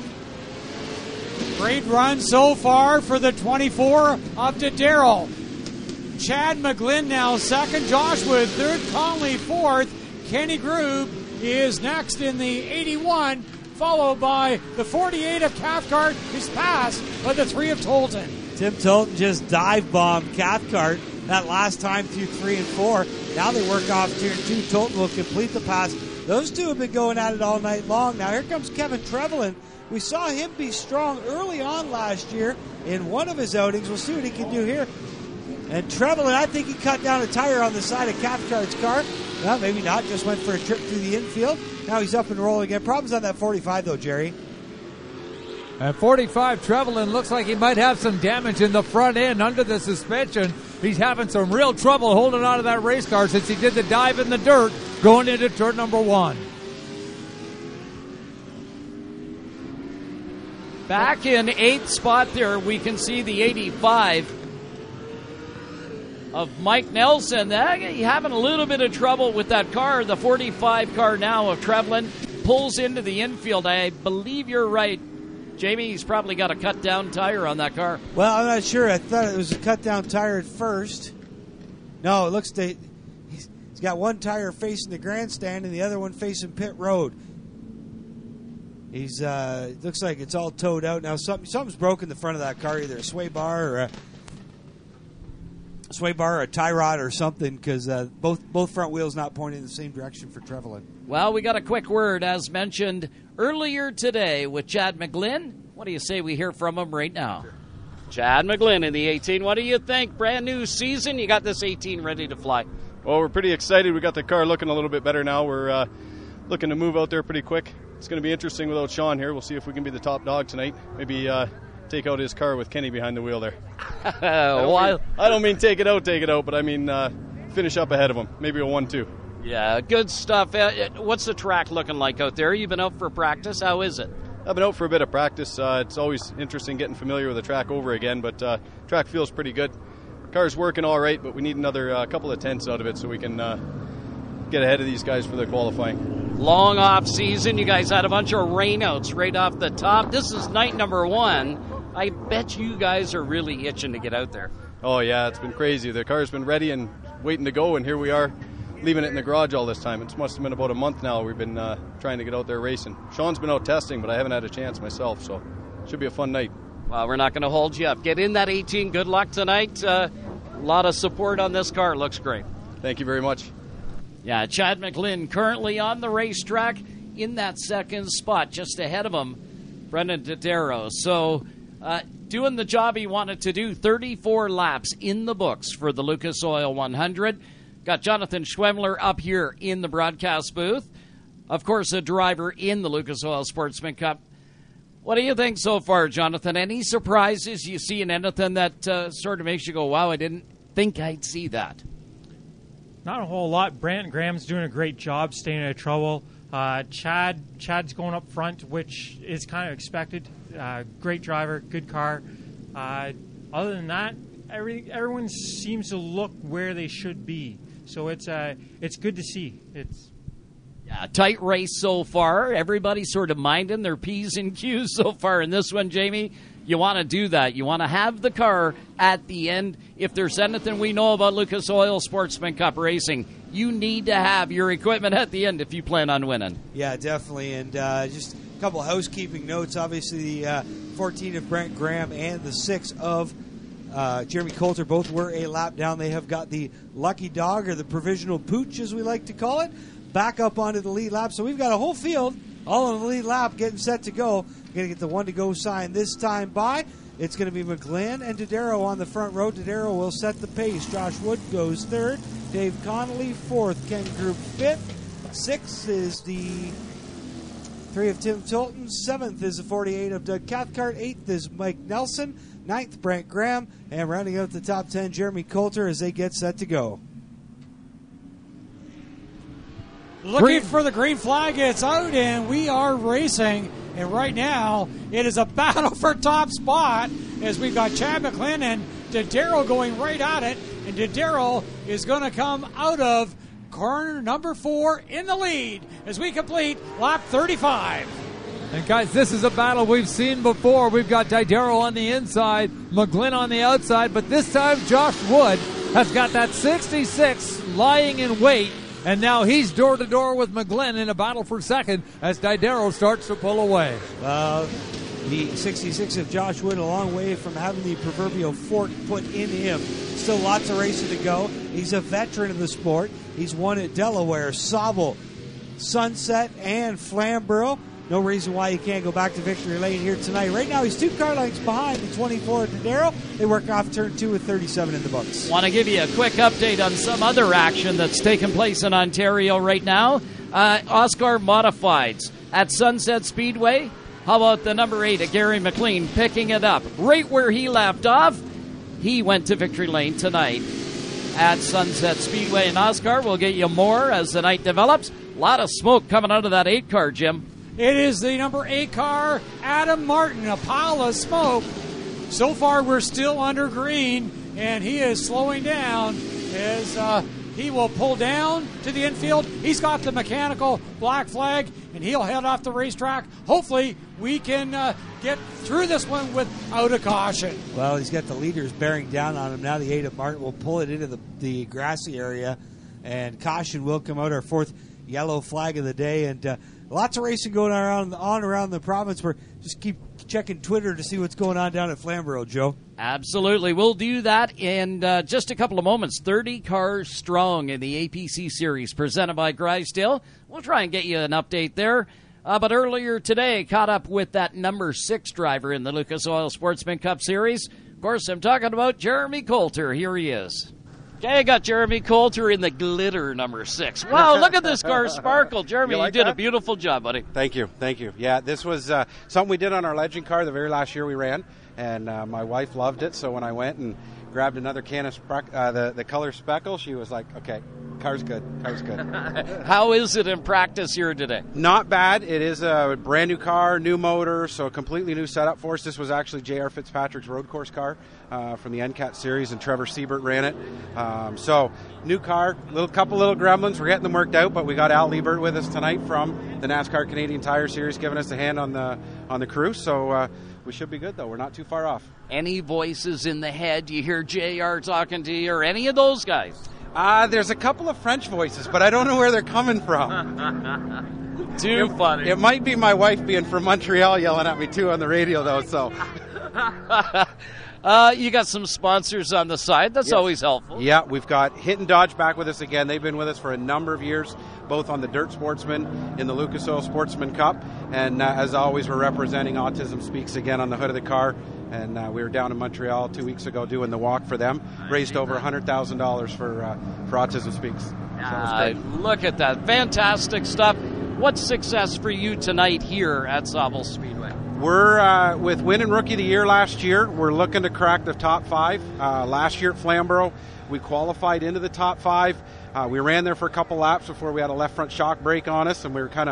Great run so far for the 24 of Didero. Chad McGlynn now second, Josh Wood third, Conley fourth. Kenny Grube is next in the 81, followed by the 48 of Cathcart, who's passed by the 3 of Tolton. Tim Tolton just dive bombed Cathcart that last time through 3 and 4. Now they work off turn 2. Tolton will complete the pass. Those two have been going at it all night long. Now here comes Kevin Trevelyan. We saw him be strong early on last year in one of his outings. We'll see what he can do here. And Trevelyan, I think he cut down a tire on the side of Cathcart's car. Well, maybe not. Just went for a trip through the infield. Now he's up and rolling again. Problems on that 45, though, Jerry. At 45, Trevelyan looks like he might have some damage in the front end under the suspension. He's having some real trouble holding on to that race car since he did the dive in the dirt going into turn number 1. Back in 8th spot there, we can see the 85 of Mike Nelson. He's having a little bit of trouble with that car. The 45 car now of Trevelyan pulls into the infield. I believe you're right, Jamie. He's probably got a cut-down tire on that car. Well, I'm not sure. I thought it was a cut-down tire at first. No, it looks like he's got one tire facing the grandstand and the other one facing pit road. He's looks like it's all towed out now. Something's broken the front of that car, either a sway bar or a tie rod or something, because both front wheels not pointing in the same direction for Trevelyan. Well, we got a quick word, as mentioned earlier today, with Chad McGlynn. What do you say we hear from him right now? Chad McGlynn in the 18. What do you think? Brand new season. You got this 18 ready to fly. Well, we're pretty excited. We got the car looking a little bit better now. We're looking to move out there pretty quick. It's going to be interesting without Sean here. We'll see if we can be the top dog tonight. Maybe take out his car with Kenny behind the wheel there. I don't mean take it out, but I mean finish up ahead of him. Maybe a 1-2. Yeah, good stuff. What's the track looking like out there? You've been out for practice. How is it? I've been out for a bit of practice. It's always interesting getting familiar with the track over again, but track feels pretty good. Car's working all right, but we need another couple of tenths out of it so we can get ahead of these guys for the qualifying. Long off season. You guys had a bunch of rainouts right off the top. This is night number 1. I bet you guys are really itching to get out there. Oh, yeah, it's been crazy. The car's been ready and waiting to go, and here we are leaving it in the garage all this time. It must have been about a month now we've been trying to get out there racing. Sean's been out testing, but I haven't had a chance myself, so it should be a fun night. Well, we're not going to hold you up. Get in that 18. Good luck tonight. A lot of support on this car. Looks great. Thank you very much. Yeah, Chad McGlynn currently on the racetrack in that second spot, just ahead of him, Brendan Didero. So doing the job he wanted to do, 34 laps in the books for the Lucas Oil 100. Got Jonathan Schwemmler up here in the broadcast booth. Of course, a driver in the Lucas Oil Sportsman Cup. What do you think so far, Jonathan? Any surprises you see in anything that sort of makes you go, wow, I didn't think I'd see that? Not a whole lot. Brant Graham's doing a great job staying out of trouble. Chad's going up front, which is kind of expected. Great driver, good car. Other than that, everyone seems to look where they should be. So it's good to see. It's a tight race so far. Everybody's sort of minding their P's and Q's so far in this one, Jamie. You want to do that. You want to have the car at the end. If there's anything we know about Lucas Oil Sportsman Cup racing, you need to have your equipment at the end if you plan on winning. Yeah, definitely. And just a couple of housekeeping notes. Obviously, the 14 of Brent Graham and the 6 of Jeremy Coulter both were a lap down. They have got the lucky dog, or the provisional pooch, as we like to call it, back up onto the lead lap. So we've got a whole field all on the lead lap getting set to go. Going to get the one-to-go sign this time by. It's going to be McGlynn and Dodaro on the front row. Dodaro will set the pace. Josh Wood goes third. Dave Connolly fourth. Ken Group fifth. Sixth is the 3 of Tim Tolton. Seventh is the 48 of Doug Cathcart. Eighth is Mike Nelson. Ninth, Brent Graham. And rounding out the top 10, Jeremy Coulter, as they get set to go. Looking for the green flag. It's out, and we are racing. And right now, it is a battle for top spot as we've got Chad McGlynn and Dodaro going right at it. And Dodaro is going to come out of corner number 4 in the lead as we complete lap 35. And guys, this is a battle we've seen before. We've got Dodaro on the inside, McGlynn on the outside, but this time Josh Wood has got that 66 lying in wait. And now he's door-to-door with McGlynn in a battle for second as Dodaro starts to pull away. The 66 of Josh Wood a long way from having the proverbial fork put in him. Still lots of racing to go. He's a veteran of the sport. He's won at Delaware, Sauble, Sunset, and Flamborough. No reason why he can't go back to victory lane here tonight. Right now, he's 2 car lengths behind the 24 of Dodaro. They work off turn 2 with 37 in the books. Want to give you a quick update on some other action that's taking place in Ontario right now. Oscar Modifieds at Sunset Speedway. How about the number 8 of Gary McLean picking it up right where he left off? He went to victory lane tonight at Sunset Speedway. And Oscar will get you more as the night develops. A lot of smoke coming out of that 8 car, Jim. It is the number 8 car, Adam Martin, a pile of smoke. So far, we're still under green, and he is slowing down as he will pull down to the infield. He's got the mechanical black flag, and he'll head off the racetrack. Hopefully, we can get through this one without a caution. Well, he's got the leaders bearing down on him. Now the 8 of Martin will pull it into the grassy area, and caution will come out, our 4th yellow flag of the day, and lots of racing going on around the province. We're just keep checking Twitter to see what's going on down at Flamborough, Joe. Absolutely. We'll do that in just a couple of moments. 30 cars strong in the APC Series presented by Grisdale. We'll try and get you an update there. But earlier today, caught up with that number 6 driver in the Lucas Oil Sportsman Cup Series. Of course, I'm talking about Jeremy Coulter. Here he is. Okay, I got Jeremy Coulter in the glitter number 6. Wow, look at this car sparkle. Jeremy, you did a beautiful job, buddy. Thank you. Yeah, this was something we did on our legend car the very last year we ran, and my wife loved it, so when I went and grabbed another can of the color speckle, she was like, okay, car's good. How is it in practice here today? Not bad. It is a brand new car, new motor, so a completely new setup for us. This was actually J.R. Fitzpatrick's road course car from the NCAT series, and Trevor Siebert ran it. So new car, couple little gremlins. We're getting them worked out, but we got Al Liebert with us tonight from the NASCAR Canadian Tire Series, giving us a hand on the crew. So we should be good, though. We're not too far off. Any voices in the head? You hear JR talking to you, or any of those guys? There's a couple of French voices, but I don't know where they're coming from. Too funny. It might be my wife being from Montreal yelling at me, too, on the radio, though. So. You got some sponsors on the side. That's always helpful. Yeah, we've got Hit and Dodge back with us again. They've been with us for a number of years, both on the Dirt Sportsman in the Lucas Oil Sportsman Cup. And as always, we're representing Autism Speaks again on the hood of the car. And we were down in Montreal 2 weeks ago doing the walk for them. Raised over $100,000 for Autism Speaks. So look at that. Fantastic stuff. What's success for you tonight here at Sauble Speedway? We're with winning Rookie of the Year last year. We're looking to crack the top 5. Last year at Flamborough, we qualified into the top 5. We ran there for a couple laps before we had a left front shock break on us, and we were kind of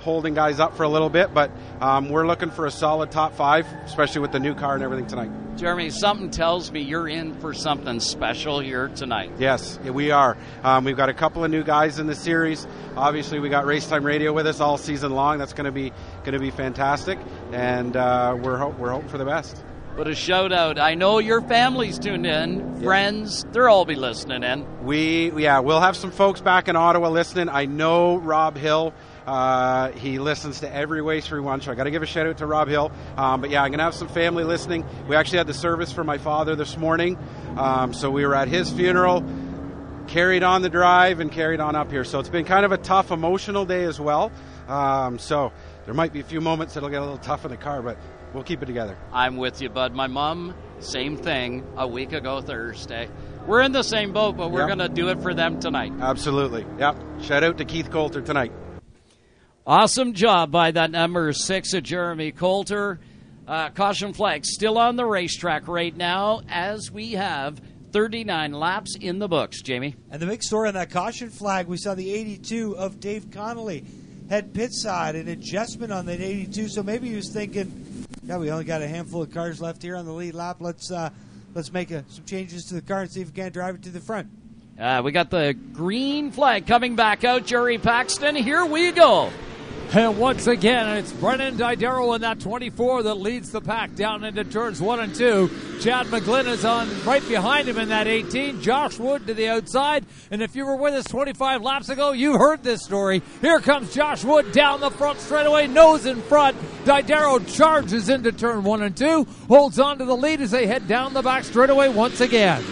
holding guys up for a little bit, but we're looking for a solid top 5, especially with the new car and everything tonight. Jeremy, something tells me you're in for something special here tonight. Yes, we are. We've got a couple of new guys in the series. Obviously, we got Race Time Radio with us all season long. That's going to be fantastic, and we're hoping for the best. But a shout out. I know your family's tuned in, friends. They'll all be listening in. We'll have some folks back in Ottawa listening. I know Rob Hill. He listens to every race we run, so I got to give a shout out to Rob Hill. But yeah, I'm going to have some family listening. We actually had the service for my father this morning, so we were at his funeral, carried on the drive, and carried on up here. So it's been kind of a tough, emotional day as well. So there might be a few moments that'll get a little tough in the car, but we'll keep it together. I'm with you, bud. My mom, same thing, a week ago Thursday. We're in the same boat, but we're going to do it for them tonight. Absolutely. Yep. Shout out to Keith Coulter tonight. Awesome job by that number 6 of Jeremy Coulter. Caution flag still on the racetrack right now as we have 39 laps in the books, Jamie. And the big story on that caution flag, we saw the 82 of Dave Connolly head pit side, an adjustment on that 82. So maybe he was thinking, yeah, we only got a handful of cars left here on the lead lap. Let's make some changes to the car and see if we can't drive it to the front. We got the green flag coming back out, Jerry Paxton. Here we go. And once again, it's Brennan Didero in that 24 that leads the pack down into turns 1 and 2. Chad McGlynn is on right behind him in that 18. Josh Wood to the outside. And if you were with us 25 laps ago, you heard this story. Here comes Josh Wood down the front straightaway, nose in front. Didero charges into turn 1 and 2, holds on to the lead as they head down the back straightaway once again.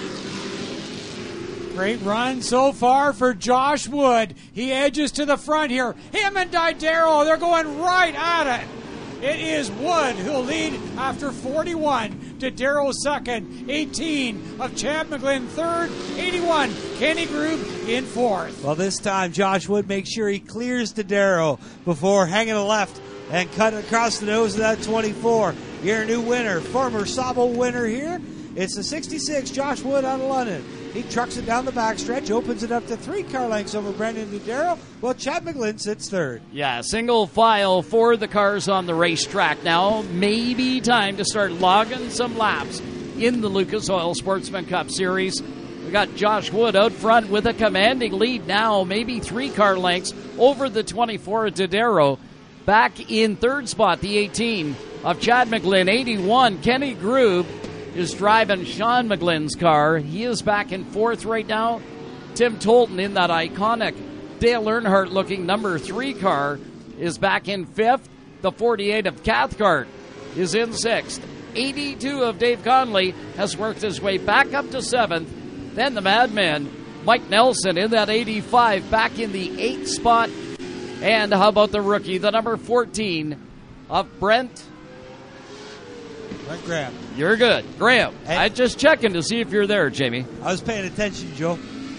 Great run so far for Josh Wood. He edges to the front here. Him and Didero, they're going right at it. It is Wood who'll lead after 41. Didero second. 18 of Chad McGlynn third. 81, Kenny Grube in fourth. Well, this time Josh Wood makes sure he clears Didero before hanging a left and cutting across the nose of that 24. Your new winner, former Sauble winner here. It's the 66, Josh Wood out of London. He trucks it down the backstretch, opens it up to 3 car lengths over Brendan Didero. Well, Chad McGlynn sits third. Yeah, single file for the cars on the racetrack now. Maybe time to start logging some laps in the Lucas Oil Sportsman Cup Series. We got Josh Wood out front with a commanding lead now, maybe 3 car lengths over the 24 of Didero. Back in third spot, the 18 of Chad McGlynn. 81, Kenny Grube is driving Sean McGlynn's car. He is back in fourth right now. Tim Tolton in that iconic Dale Earnhardt-looking number 3 car is back in fifth. The 48 of Cathcart is in sixth. 82 of Dave Conley has worked his way back up to seventh. Then the madman, Mike Nelson, in that 85, back in the 8th spot. And how about the rookie, the number 14 of Brent Graham. You're good. Graham, I'm just checking to see if you're there, Jamie. I was paying attention, Joe.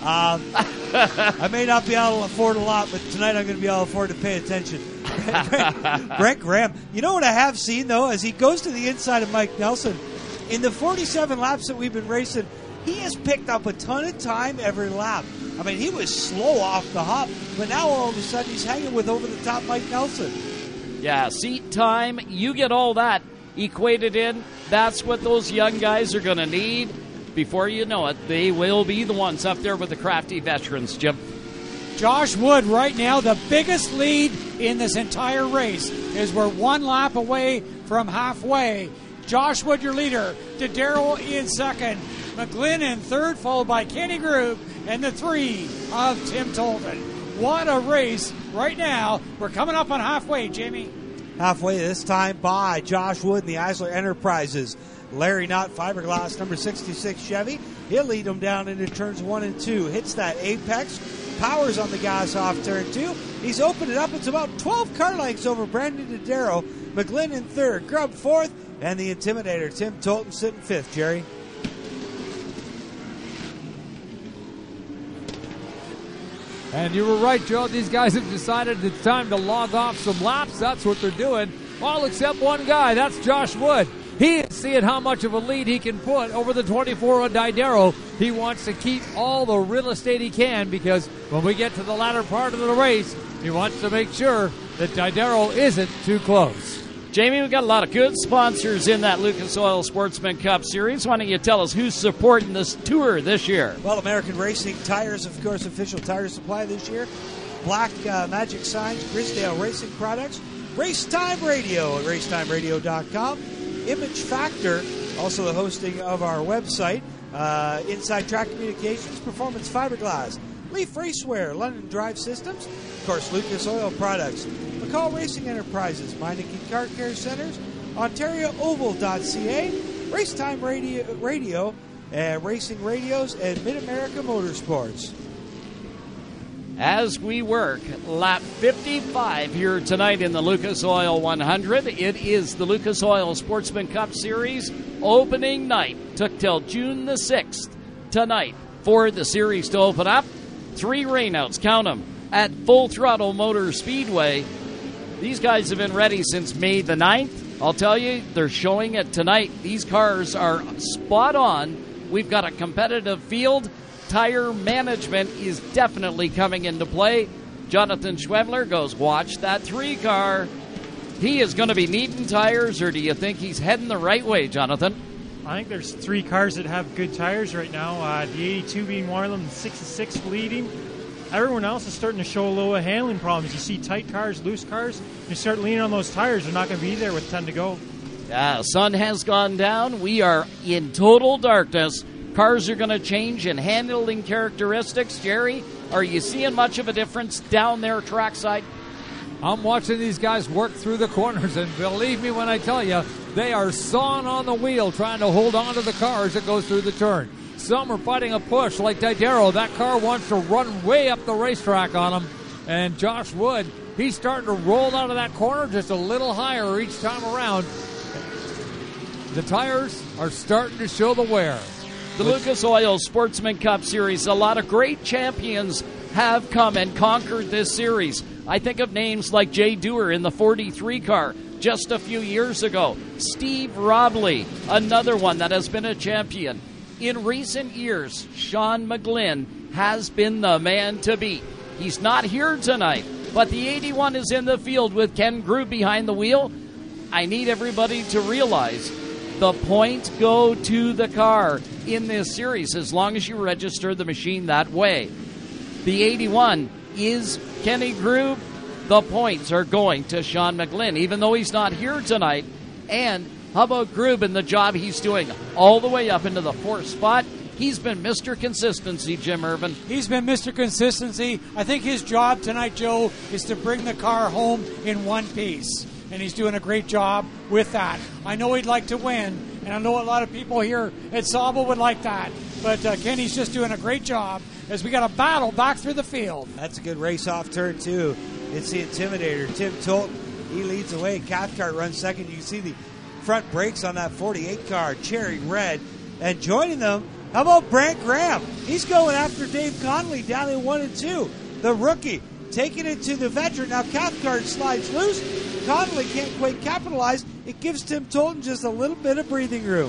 I may not be able to afford a lot, but tonight I'm going to be able to afford to pay attention. Brent Graham. You know what I have seen, though, as he goes to the inside of Mike Nelson, in the 47 laps that we've been racing, he has picked up a ton of time every lap. I mean, he was slow off the hop, but now all of a sudden he's hanging with over-the-top Mike Nelson. Yeah, seat time, you get all that equated in. That's what those young guys are going to need. Before you know it, they will be the ones up there with the crafty veterans, Jim. Josh Wood right now, the biggest lead in this entire race, is we're 1 lap away from halfway. Josh Wood, your leader. Didero in second. McGlynn in third, followed by Kenny Grube and the 3 of Tim Tolton. What a race right now. We're coming up on halfway, Jamie. Halfway this time by Josh Wood and the Eisler Enterprises. Larry Knott, fiberglass, number 66 Chevy. He'll lead them down into turns 1 and 2. Hits that apex. Powers on the gas off turn 2. He's opened it up. It's about 12 car lengths over Brandon Didero. McGlynn in third. Grub fourth. And the Intimidator, Tim Tolton, sitting fifth, Jerry. And you were right, Joe. These guys have decided it's time to log off some laps. That's what they're doing. All except one guy. That's Josh Wood. He is seeing how much of a lead he can put over the 24 on Didero. He wants to keep all the real estate he can because when we get to the latter part of the race, he wants to make sure that Didero isn't too close. Jamie, we've got a lot of good sponsors in that Lucas Oil Sportsman Cup Series. Why don't you tell us who's supporting this tour this year? Well, American Racing Tires, of course, official tire supply this year. Black Magic Signs, Grisdale Racing Products, Racetime Radio at racetimeradio.com. Image Factor, also the hosting of our website. Inside Track Communications, Performance Fiberglass, Leaf Racewear, London Drive Systems, of course, Lucas Oil Products, McCall Racing Enterprises, Meineke Car Care Centers, OntarioOval.ca, Racetime Radio, Racing Radios, and Mid-America Motorsports. As we work lap 55 here tonight in the Lucas Oil 100, it is the Lucas Oil Sportsman Cup Series opening night. Took till June the 6th tonight for the series to open up. 3 rainouts, count them, at Full Throttle Motor Speedway. These guys have been ready since May the 9th. I'll tell you, they're showing it tonight. These cars are spot on. We've got a competitive field. Tire management is definitely coming into play. Jonathan Schwebler goes, watch that 3 car. He is going to be needing tires, or do you think he's heading the right way, Jonathan? I think there's 3 cars that have good tires right now. The 82 being one of them, the 66 leading. Everyone else is starting to show a little handling problems. You see tight cars, loose cars. You start leaning on those tires, they're not going to be there with 10 to go. Sun has gone down. We are in total darkness. Cars are going to change in handling characteristics. Jerry, are you seeing much of a difference down there trackside? I'm watching these guys work through the corners, and believe me when I tell you, they are sawing on the wheel trying to hold on to the car as it goes through the turn. Some are fighting a push like Didero. That car wants to run way up the racetrack on him. And Josh Wood, he's starting to roll out of that corner just a little higher each time around. The tires are starting to show the wear. The Lucas Oil Sportsman Cup Series, a lot of great champions have come and conquered this series. I think of names like Jay Dewar in the 43 car just a few years ago. Steve Robley, another one that has been a champion. In recent years, Sean McGlynn has been the man to beat. He's not here tonight, but the 81 is in the field with Ken Grube behind the wheel. I need everybody to realize the points go to the car in this series as long as you register the machine that way. The 81 is Kenny Grube. The points are going to Sean McGlynn, even though he's not here tonight. And how about Grube and the job he's doing all the way up into the 4th spot? He's been Mr. Consistency, Jim Irvin. He's been Mr. Consistency. I think his job tonight, Joe, is to bring the car home in one piece. And he's doing a great job with that. I know he'd like to win, and I know a lot of people here at Sauble would like that. But Kenny's just doing a great job as we got a battle back through the field. That's a good race-off turn, too. It's the Intimidator. Tim Tolton, he leads the way. Cathcart runs second. You can see the front brakes on that 48 car, cherry red. And joining them, how about Brant Graham? He's going after Dave Connolly down in 1 and 2. The rookie taking it to the veteran. Now Cathcart slides loose. Connolly can't quite capitalize. It gives Tim Tolton just a little bit of breathing room.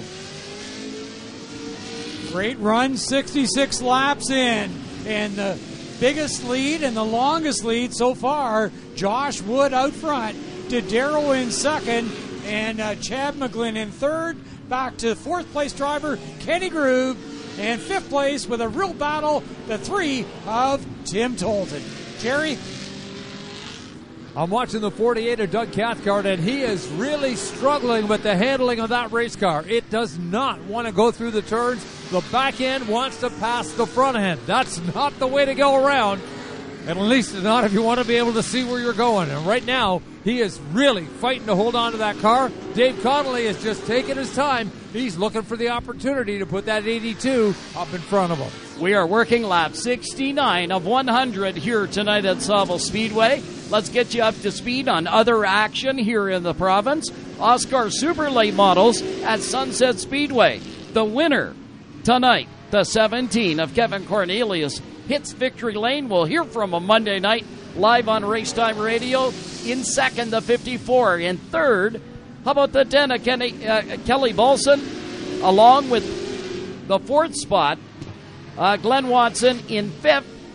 Great run, 66 laps in. And the biggest lead and the longest lead so far, Josh Wood out front. Didero in second. And Chad McGlynn in third. Back to 4th place driver, Kenny Grube. And 5th place with a real battle, the 3 of Tim Tolton. Jerry? I'm watching the 48 of Doug Cathcart, and he is really struggling with the handling of that race car. It does not want to go through the turns. The back end wants to pass the front end. That's not the way to go around, and at least not if you want to be able to see where you're going. And right now, he is really fighting to hold on to that car. Dave Connolly is just taking his time. He's looking for the opportunity to put that 82 up in front of him. We are working lap 69 of 100 here tonight at Sauble Speedway. Let's get you up to speed on other action here in the province. Oscar Super Late Models at Sunset Speedway. The winner tonight, the 17 of Kevin Cornelius, hits victory lane. We'll hear from him Monday night live on Racetime Radio. In second, the 54. In third, how about the 10 of Kelly Bolson, along with the 4th spot, Glenn Watson. In 5th,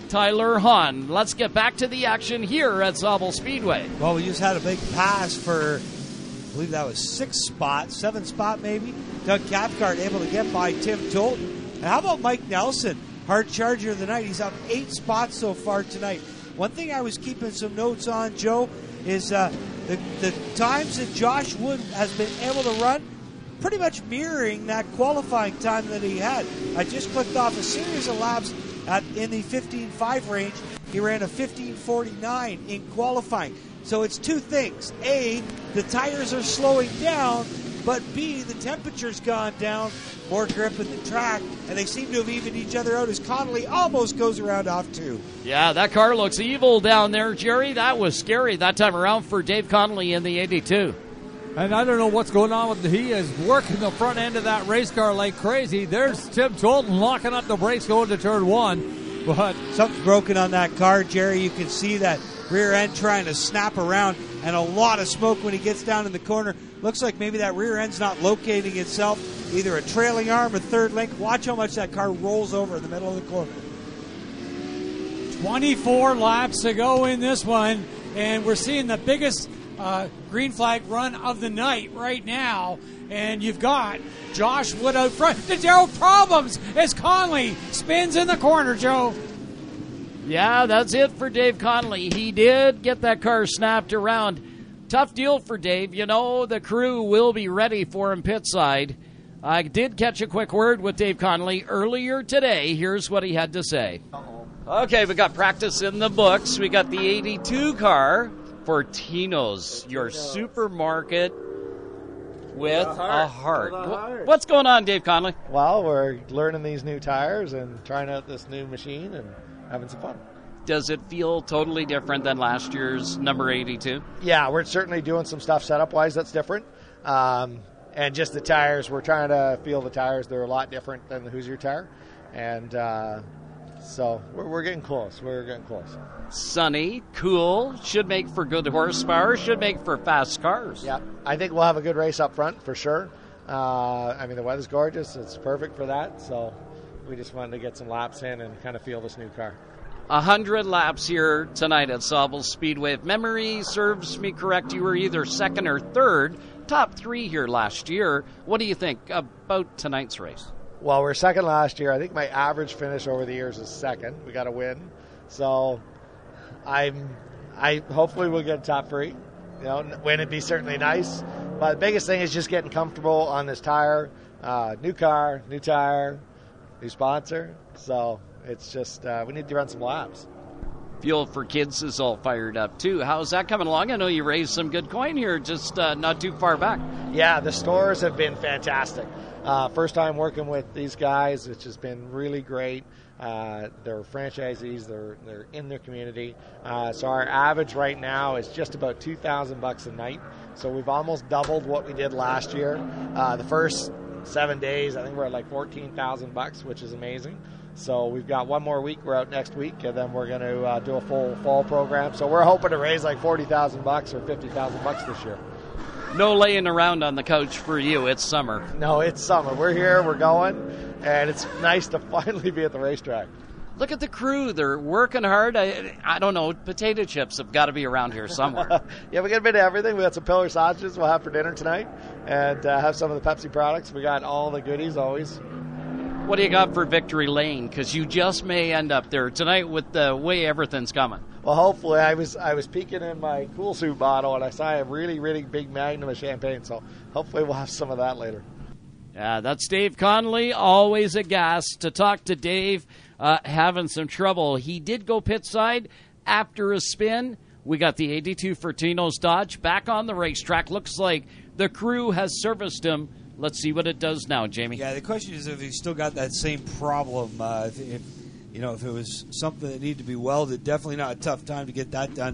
Tyler Hahn. Let's get back to the action here at Sauble Speedway. Well, we just had a big pass for, I believe that was 7 spot maybe. Doug Cathcart able to get by Tim Tolton. And how about Mike Nelson, hard charger of the night? He's up 8 spots so far tonight. One thing I was keeping some notes on, Joe, is the times that Josh Wood has been able to run, pretty much mirroring that qualifying time that he had. I just clicked off a series of laps in the 15.5 range. He ran a 15.49 in qualifying. So it's two things. A, the tires are slowing down, but B, the temperature's gone down, more grip in the track, and they seem to have evened each other out as Connolly almost goes around off 2. Yeah, that car looks evil down there, Jerry. That was scary that time around for Dave Connolly in the 82. And I don't know what's going on with he is working the front end of that race car like crazy. There's Tim Tolton locking up the brakes going to turn 1. But something's broken on that car, Jerry. You can see that rear end trying to snap around, and a lot of smoke when he gets down in the corner. Looks like maybe that rear end's not locating itself, either a trailing arm or third link. Watch how much that car rolls over in the middle of the corner. 24 laps to go in this one, and we're seeing the biggest green flag run of the night right now. And you've got Josh Wood out front. There are problems as Conley spins in the corner, Joe. Yeah, that's it for Dave Connolly. He did get that car snapped around. Tough deal for Dave. You know, the crew will be ready for him pit side. I did catch a quick word with Dave Connolly earlier today. Here's what he had to say. Okay, we got practice in the books. We got the 82 car for Tino's, your supermarket with a heart. What's going on, Dave Connolly? Well, we're learning these new tires and trying out this new machine and having some fun. Does it feel totally different than last year's number 82? Yeah, we're certainly doing some stuff setup-wise that's different. And just the tires, we're trying to feel the tires. They're a lot different than the Hoosier tire. And so we're getting close. We're getting close. Sunny, cool, should make for good horsepower, should make for fast cars. Yeah, I think we'll have a good race up front for sure. I mean, the weather's gorgeous. It's perfect for that. So we just wanted to get some laps in and kind of feel this new car. 100 laps here tonight at Sauble Speedway. If memory serves me correct, you were either second or third, top 3 here last year. What do you think about tonight's race? Well, we're second last year. I think my average finish over the years is second. We got to win. So I hopefully we'll get top 3. You know, win would be certainly nice. But the biggest thing is just getting comfortable on this tire. New car, new tire, new sponsor. So it's just we need to run some laps. Fuel for Kids is all fired up too. How's that coming along? I know you raised some good coin here just not too far back. Yeah, the stores have been fantastic. First time working with these guys, which has been really great. They're franchisees. They're in their community. So our average right now is just about $2,000 a night. So we've almost doubled what we did last year. The first 7 days, I think we're at like $14,000, which is amazing. So we've got one more week. We're out next week, and then we're going to do a full fall program. So we're hoping to raise like $40,000 or $50,000 this year. No laying around on the couch for you. It's summer. No, it's summer. We're here. We're going, and it's nice to finally be at the racetrack. Look at the crew. They're working hard. I don't know. Potato chips have got to be around here somewhere. Yeah, we got a bit of everything. We got some pillar sausages we'll have for dinner tonight, and have some of the Pepsi products. We got all the goodies always. What do you got for Victory Lane? Because you just may end up there tonight with the way everything's coming. Well, hopefully. I was peeking in my Cool Soup bottle, and I saw a really, really big magnum of champagne, so hopefully we'll have some of that later. Yeah, that's Dave Connolly, always a gas to talk to Dave, having some trouble. He did go pit side after a spin. We got the 82 for Tino's Dodge back on the racetrack. Looks like the crew has serviced him. Let's see what it does now, Jamie. Yeah, the question is if he's still got that same problem. If it was something that needed to be welded, definitely not a tough time to get that done.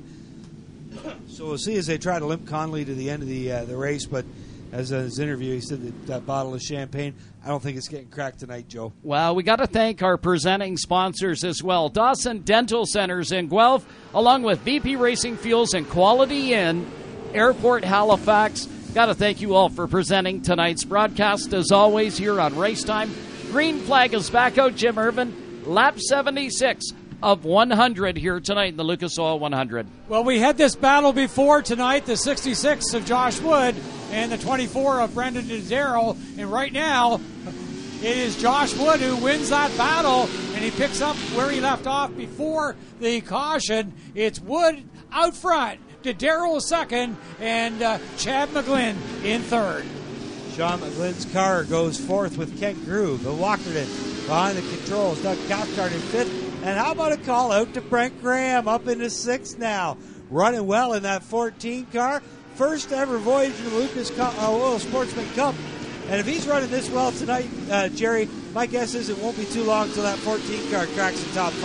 So we'll see as they try to limp Connolly to the end of the race. But as in his interview, he said that bottle of champagne, I don't think it's getting cracked tonight, Joe. Well, we got to thank our presenting sponsors as well. Dawson Dental Centers in Guelph, along with VP Racing Fuels and Quality Inn, Airport Halifax. Got to thank you all for presenting tonight's broadcast. As always, here on Race Time, green flag is back out, Jim Irvin. Lap 76 of 100 here tonight in the Lucas Oil 100. Well, we had this battle before tonight, the 66 of Josh Wood and the 24 of Brendan Dodaro. And right now, it is Josh Wood who wins that battle, and he picks up where he left off before the caution. It's Wood out front, Dodaro second, and Chad McGlynn in third. Sean McGlynn's car goes fourth with Kent Groove. The Walkerton behind the controls. Doug Cathcart in fifth. And how about a call out to Brent Graham up into sixth now. Running well in that 14 car. First ever voyage in the Lucas Oil Sportsman Cup. And if he's running this well tonight, Jerry, my guess is it won't be too long until that 14 car cracks the top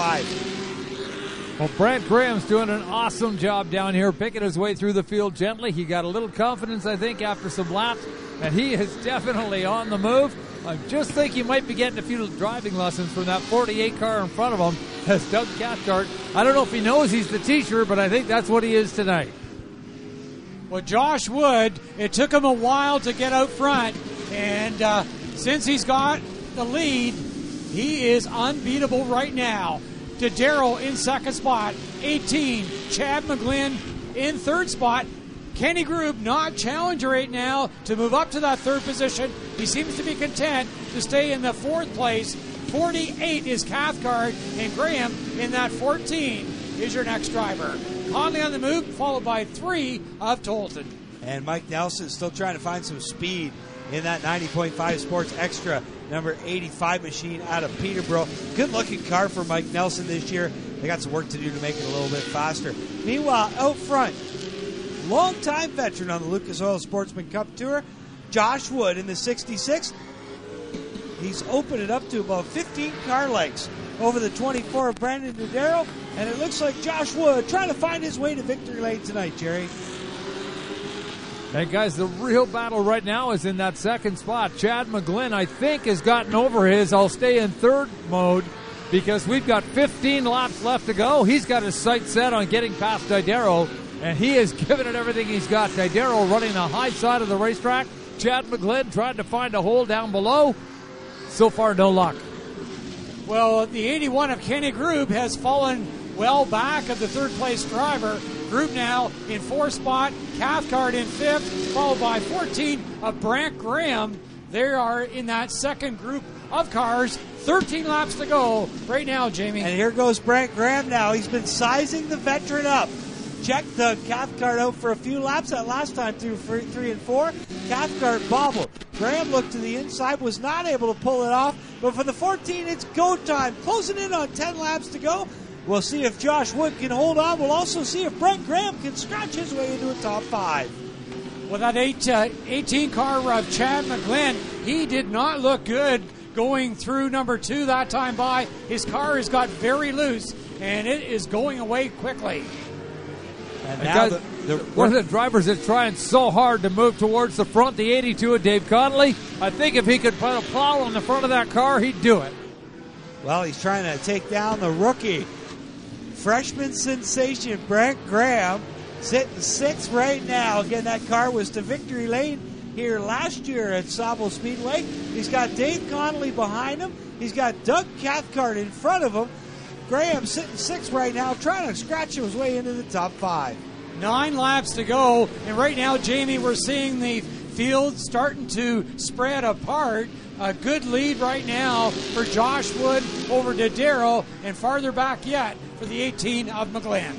5. Well, Brent Graham's doing an awesome job down here, picking his way through the field gently. He got a little confidence, I think, after some laps, and he is definitely on the move. I just think he might be getting a few driving lessons from that 48 car in front of him as Doug Cathcart. I don't know if he knows he's the teacher, but I think that's what he is tonight. Well, Josh Wood, it took him a while to get out front, and since he's got the lead, he is unbeatable right now. Dodaro in second spot, 18. Chad McGlynn in third spot. Kenny Grube not challenger right now to move up to that third position. He seems to be content to stay in the fourth place. 48 is Cathcart, and Graham in that 14 is your next driver. Conley on the move, followed by 3 of Tolton. And Mike Nelson still trying to find some speed in that 90.5 Sports Extra number 85 machine out of Peterborough. Good looking car for Mike Nelson this year. They got some work to do to make it a little bit faster. Meanwhile, out front, longtime veteran on the Lucas Oil Sportsman Cup Tour, Josh Wood in the 66. He's opened it up to about 15 car lengths over the 24 of Brandon Dodaro, and it looks like Josh Wood trying to find his way to victory lane tonight, Jerry. And guys, the real battle right now is in that second spot. Chad McGlynn, I think, has gotten over his I'll stay in third mode because we've got 15 laps left to go. He's got his sights set on getting past Dodaro, and he has given it everything he's got. Dodaro running the high side of the racetrack. Chad McGlynn trying to find a hole down below. So far, no luck. Well, the 81 of Kenny Grube has fallen well back of the third place driver. Grube now in fourth spot, Cathcart in fifth, followed by 14 of Brant Graham. They are in that second group of cars. 13 laps to go right now, Jamie. And here goes Brant Graham now. He's been sizing the veteran up. Checked the Cathcart out for a few laps that last time through 3 and 4. Cathcart bobbled. Graham looked to the inside, was not able to pull it off. But for the 14, it's go time. Closing in on 10 laps to go. We'll see if Josh Wood can hold on. We'll also see if Brent Graham can scratch his way into a top 5. Well, that 18 car of Chad McGlynn, he did not look good going through number 2 that time by. His car has got very loose, and it is going away quickly. And now one of the drivers is trying so hard to move towards the front, the 82 of Dave Connolly. I think if he could put a plow on the front of that car, he'd do it. Well, he's trying to take down the rookie. Freshman sensation, Brent Graham, sitting 6th right now. Again, that car was to victory lane here last year at Sauble Speedway. He's got Dave Connolly behind him. He's got Doug Cathcart in front of him. Graham sitting 6th right now, trying to scratch his way into the top 5. 9 laps to go, and right now, Jamie, we're seeing the field starting to spread apart. A good lead right now for Josh Wood over Dodaro, and farther back yet for the 18 of McGlynn.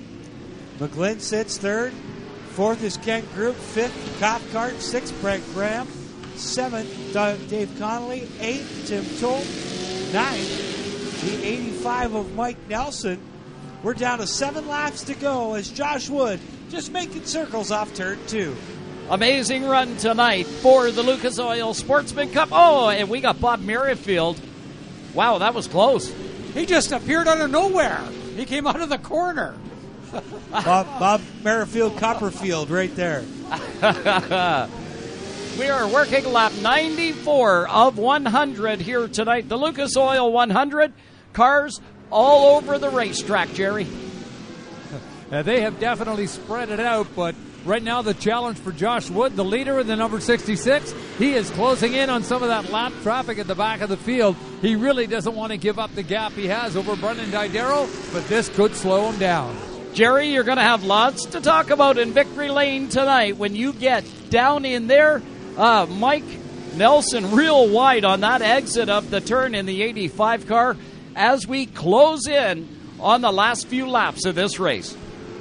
McGlynn sits 3rd. 4th is Kent Grube. 5th, Cathcart. 6th, Brent Graham. 7th, Dave Connolly. 8th, Tim Toll. 9th, the 85 of Mike Nelson. We're down to 7 laps to go as Josh Wood just making circles off turn 2. Amazing run tonight for the Lucas Oil Sportsman Cup. Oh, and we got Bob Merrifield. Wow, that was close. He just appeared out of nowhere. He came out of the corner. Bob Merrifield Copperfield right there. We are working lap 94 of 100 here tonight. The Lucas Oil 100. Cars all over the racetrack, Jerry. They have definitely spread it out, but Right now, the challenge for Josh Wood, the leader in the number 66. He is closing in on some of that lap traffic at the back of the field. He really doesn't want to give up the gap he has over Brendan Didero, but this could slow him down. Jerry, you're going to have lots to talk about in Victory Lane tonight when you get down in there. Mike Nelson real wide on that exit of the turn in the 85 car as we close in on the last few laps of this race.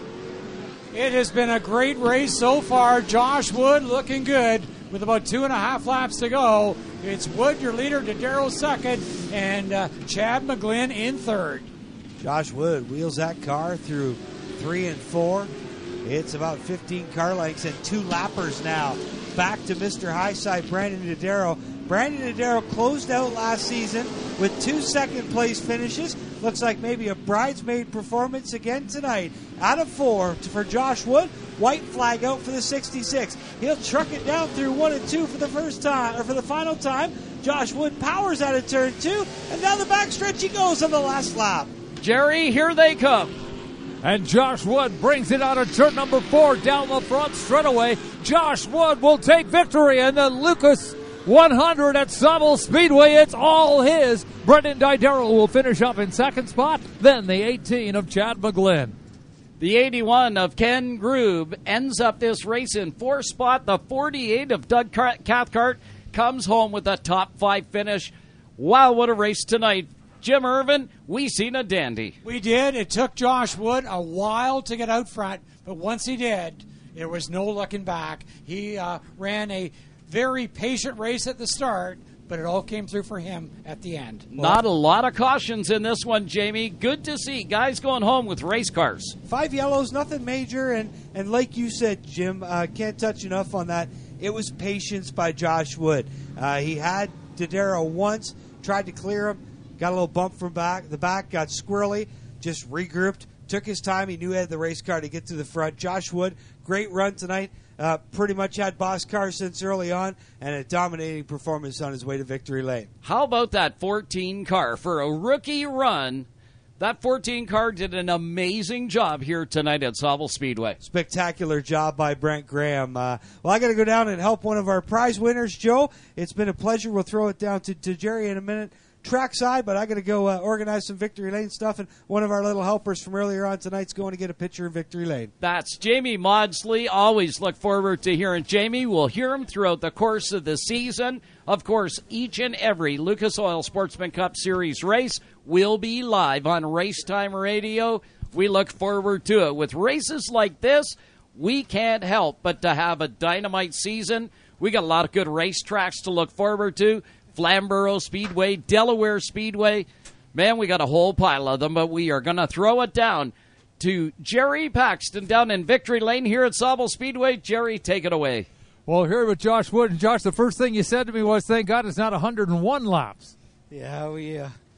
It has been a great race so far. Josh Wood looking good with about 2.5 laps to go. It's Wood, your leader, Didero second, and Chad McGlynn in third. Josh Wood wheels that car through 3 and 4. It's about 15 car lengths and 2 lappers now. Back to Mr. Highside, Brandon Didero. Brandon Didero closed out last season with 2 second-place finishes. Looks like maybe a bridesmaid performance again tonight. Out of 4 for Josh Wood. White flag out for the 66. He'll truck it down through 1 and 2 for the first time, or for the final time. Josh Wood powers out of turn 2, and down the backstretch he goes on the last lap. Jerry, here they come. And Josh Wood brings it out of turn number 4 down the front straightaway. Josh Wood will take victory in the Lucas 100 at Sauble Speedway. It's all his. Brendan Didero will finish up in second spot. Then the 18 of Chad McGlynn. The 81 of Ken Grube ends up this race in 4th spot. The 48 of Doug Cathcart comes home with a top 5 finish. Wow, what a race tonight. Jim Irvin, we seen a dandy. We did. It took Josh Wood a while to get out front, but once he did, there was no looking back. He ran a very patient race at the start, but it all came through for him at the end. Not a lot of cautions in this one, Jamie. Good to see guys going home with race cars. 5 yellows, nothing major, and like you said, Jim, can't touch enough on that. It was patience by Josh Wood. He had Didero once, tried to clear him, got a little bump from the back, got squirrely, just regrouped, took his time. He knew he had the race car to get to the front. Josh Wood, great run tonight. Pretty much had boss cars since early on, and a dominating performance on his way to Victory Lane. How about that 14 car? For a rookie run, that 14 car did an amazing job here tonight at Sauble Speedway. Spectacular job by Brent Graham. Well, I got to go down and help one of our prize winners, Joe. It's been a pleasure. We'll throw it down to Jerry in a minute. Trackside, but I got to go organize some Victory Lane stuff, and one of our little helpers from earlier on tonight's going to get a picture of Victory Lane. That's Jamie Maudsley. Always look forward to hearing Jamie. We'll hear him throughout the course of the season. Of course, each and every Lucas Oil Sportsman Cup Series race will be live on Racetime Radio. We look forward to it. With races like this, we can't help but to have a dynamite season. We got a lot of good racetracks to look forward to. Flamborough Speedway, Delaware Speedway. Man, we got a whole pile of them, but we are going to throw it down to Jerry Paxton down in Victory Lane here at Sauble Speedway. Jerry, take it away. Well, here with Josh Wood. And Josh, the first thing you said to me was, thank God it's not 101 laps. Yeah, we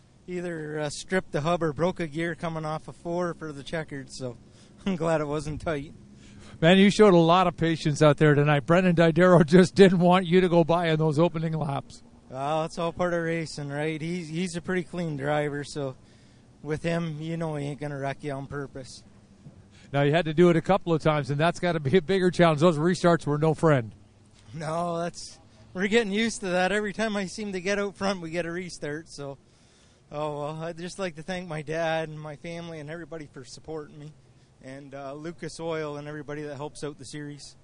either stripped the hub or broke a gear coming off of 4 for the checkered, so I'm glad it wasn't tight. Man, you showed a lot of patience out there tonight. Brendan Didero just didn't want you to go by in those opening laps. Well, it's all part of racing, right? He's a pretty clean driver, so with him, you know he ain't going to wreck you on purpose. Now, you had to do it a couple of times, and that's got to be a bigger challenge. Those restarts were no friend. No, we're getting used to that. Every time I seem to get out front, we get a restart. So, I'd just like to thank my dad and my family and everybody for supporting me, and Lucas Oil and everybody that helps out the series.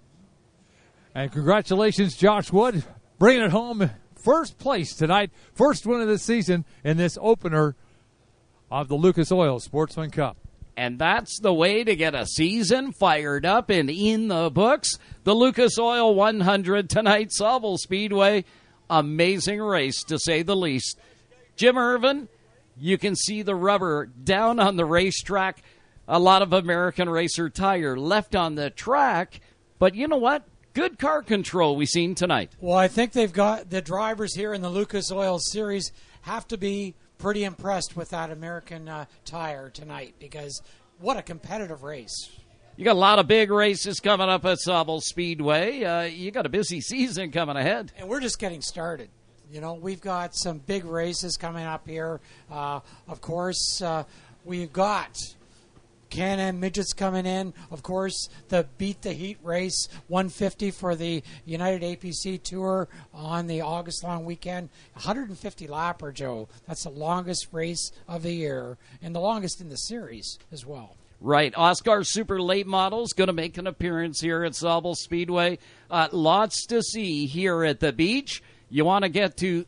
And congratulations, Josh Wood, bringing it home. First place tonight, first win of the season in this opener of the Lucas Oil Sportsman Cup. And that's the way to get a season fired up and in the books. The Lucas Oil 100 tonight, Sauble Speedway. Amazing race, to say the least. Jim Irvin, you can see the rubber down on the racetrack. A lot of American Racer tire left on the track. But you know what? Good car control we've seen tonight. Well, I think they've got the drivers here in the Lucas Oil Series have to be pretty impressed with that American tire tonight, because what a competitive race. You got a lot of big races coming up at Sauble Speedway. You got a busy season coming ahead. And we're just getting started. You know, we've got some big races coming up here. Of course, we've got Can-Am midgets coming in. Of course, the Beat the Heat race, 150 for the United APC Tour on the August long weekend. 150 lapper, Joe. That's the longest race of the year and the longest in the series as well. Right. Oscar Super Late Models going to make an appearance here at Sauble Speedway. Lots to see here at the beach. You want to get to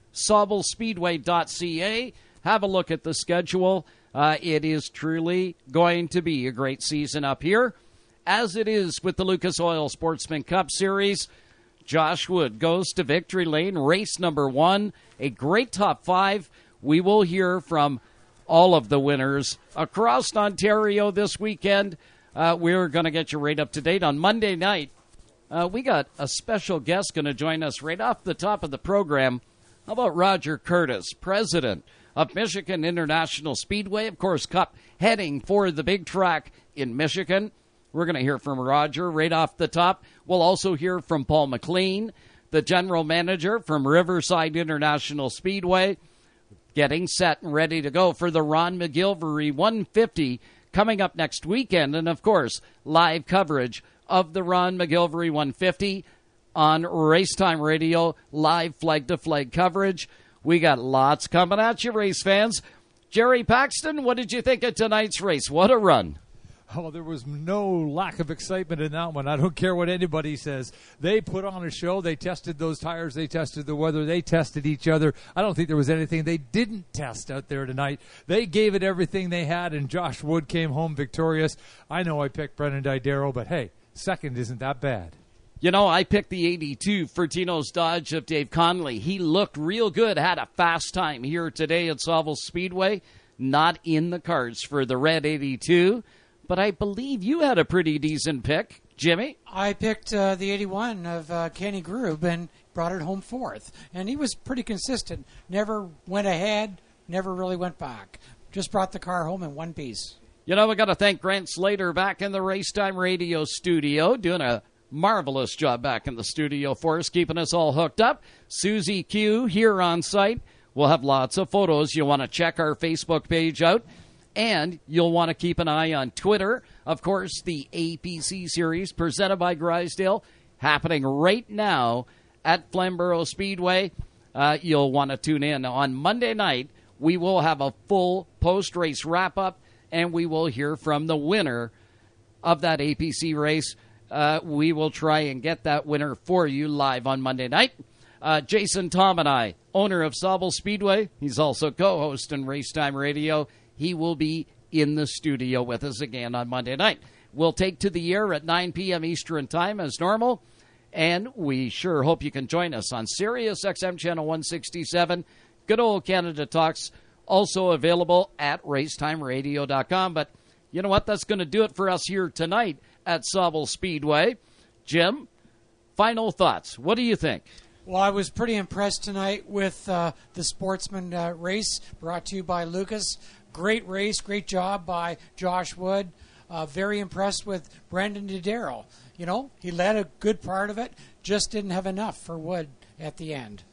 saublespeedway.ca. Have a look at the schedule. It is truly going to be a great season up here, as it is with the Lucas Oil Sportsman Cup Series. Josh Wood goes to victory lane, race number 1. A great top 5. We will hear from all of the winners across Ontario this weekend. We're going to get you right up to date. On Monday night, we got a special guest going to join us right off the top of the program. How about Roger Curtis, president of Michigan International Speedway, of course, Cup heading for the big track in Michigan. We're going to hear from Roger right off the top. We'll also hear from Paul McLean, the general manager from Riverside International Speedway, getting set and ready to go for the Ron McGilvery 150 coming up next weekend. And, of course, live coverage of the Ron McGilvery 150 on Racetime Radio, live flag-to-flag coverage. We got lots coming at you, race fans. Jerry Paxton, what did you think of tonight's race? What a run. Oh, there was no lack of excitement in that one. I don't care what anybody says. They put on a show. They tested those tires. They tested the weather. They tested each other. I don't think there was anything they didn't test out there tonight. They gave it everything they had, and Josh Wood came home victorious. I know I picked Brendan Didero, but hey, second isn't that bad. You know, I picked the 82 for Tino's Dodge of Dave Conley. He looked real good, had a fast time here today at Sauble Speedway. Not in the cards for the red 82, but I believe you had a pretty decent pick, Jimmy. I picked the 81 of Kenny Grube and brought it home fourth. And he was pretty consistent. Never went ahead, never really went back. Just brought the car home in one piece. You know, we got to thank Grant Slater back in the Racetime Radio studio, doing a marvelous job back in the studio for us, keeping us all hooked up. Susie Q here on site. We'll have lots of photos. You'll want to check our Facebook page out, and you'll want to keep an eye on Twitter. Of course, the APC series presented by Grisdale, happening right now at Flamborough Speedway. You'll want to tune in. On Monday night, we will have a full post-race wrap-up, and we will hear from the winner of that APC race. We will try and get that winner for you live on Monday night. Jason Tom and I, owner of Sauble Speedway, he's also co-host in Racetime Radio. He will be in the studio with us again on Monday night. We'll take to the air at 9 p.m. Eastern Time as normal, and we sure hope you can join us on Sirius XM Channel 167. Good old Canada Talks, also available at racetimeradio.com. But you know what? That's going to do it for us here tonight at Sauble Speedway. Jim, final thoughts. What do you think? Well, I was pretty impressed tonight with the Sportsman race brought to you by Lucas. Great race, great job by Josh Wood. Very impressed with Brendan Didero. You know, he led a good part of it, just didn't have enough for Wood at the end.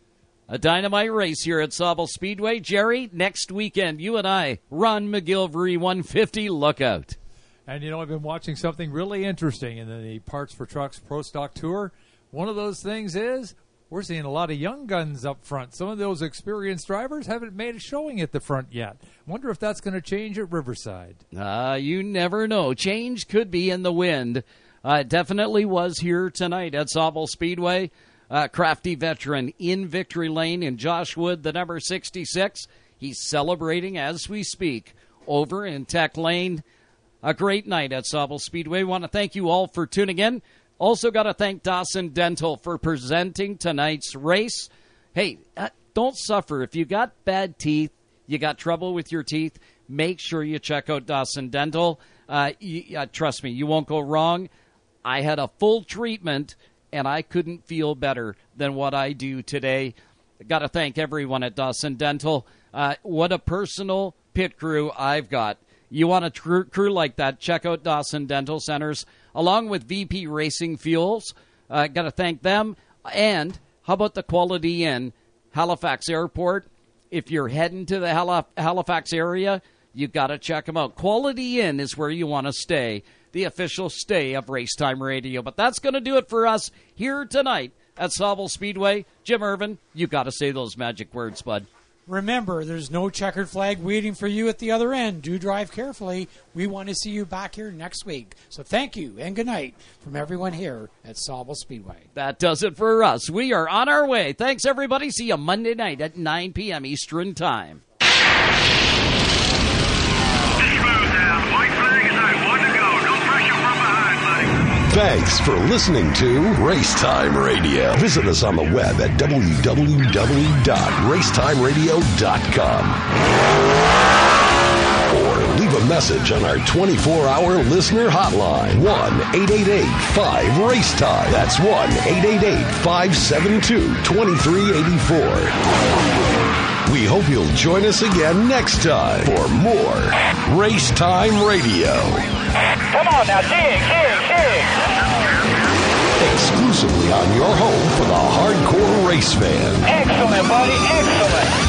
A dynamite race here at Sauble Speedway. Jerry, next weekend, you and I, Ron McGilvery 150, look out. And, you know, I've been watching something really interesting in the Parts for Trucks Pro Stock Tour. One of those things is we're seeing a lot of young guns up front. Some of those experienced drivers haven't made a showing at the front yet. Wonder if that's going to change at Riverside. You never know. Change could be in the wind. It definitely was here tonight at Sauble Speedway. Crafty veteran in victory lane in Josh Wood, the number 66. He's celebrating as we speak over in Tech Lane. A great night at Sauble Speedway. Want to thank you all for tuning in. Also got to thank Dawson Dental for presenting tonight's race. Hey, don't suffer. If you got bad teeth, you got trouble with your teeth, make sure you check out Dawson Dental. Trust me, you won't go wrong. I had a full treatment, and I couldn't feel better than what I do today. Got to thank everyone at Dawson Dental. What a personal pit crew I've got. You want a crew like that, check out Dawson Dental Centers, along with VP Racing Fuels. Got to thank them. And how about the Quality Inn, Halifax Airport? If you're heading to the Halifax area, You got to check them out. Quality Inn is where you want to stay, the official stay of Racetime Radio. But that's going to do it for us here tonight at Sauble Speedway. Jim Irvin, you got to say those magic words, bud. Remember, there's no checkered flag waiting for you at the other end. Do drive carefully. We want to see you back here next week. So thank you and good night from everyone here at Sauble Speedway. That does it for us. We are on our way. Thanks, everybody. See you Monday night at 9 p.m. Eastern Time. Thanks for listening to Racetime Radio. Visit us on the web at www.racetimeradio.com or leave a message on our 24-hour listener hotline, 1-888-5-RACETIME. That's 1-888-572-2384. We hope you'll join us again next time for more Racetime Radio. Come on now, dig. Exclusively on your home for the hardcore race fan. Excellent, buddy, excellent.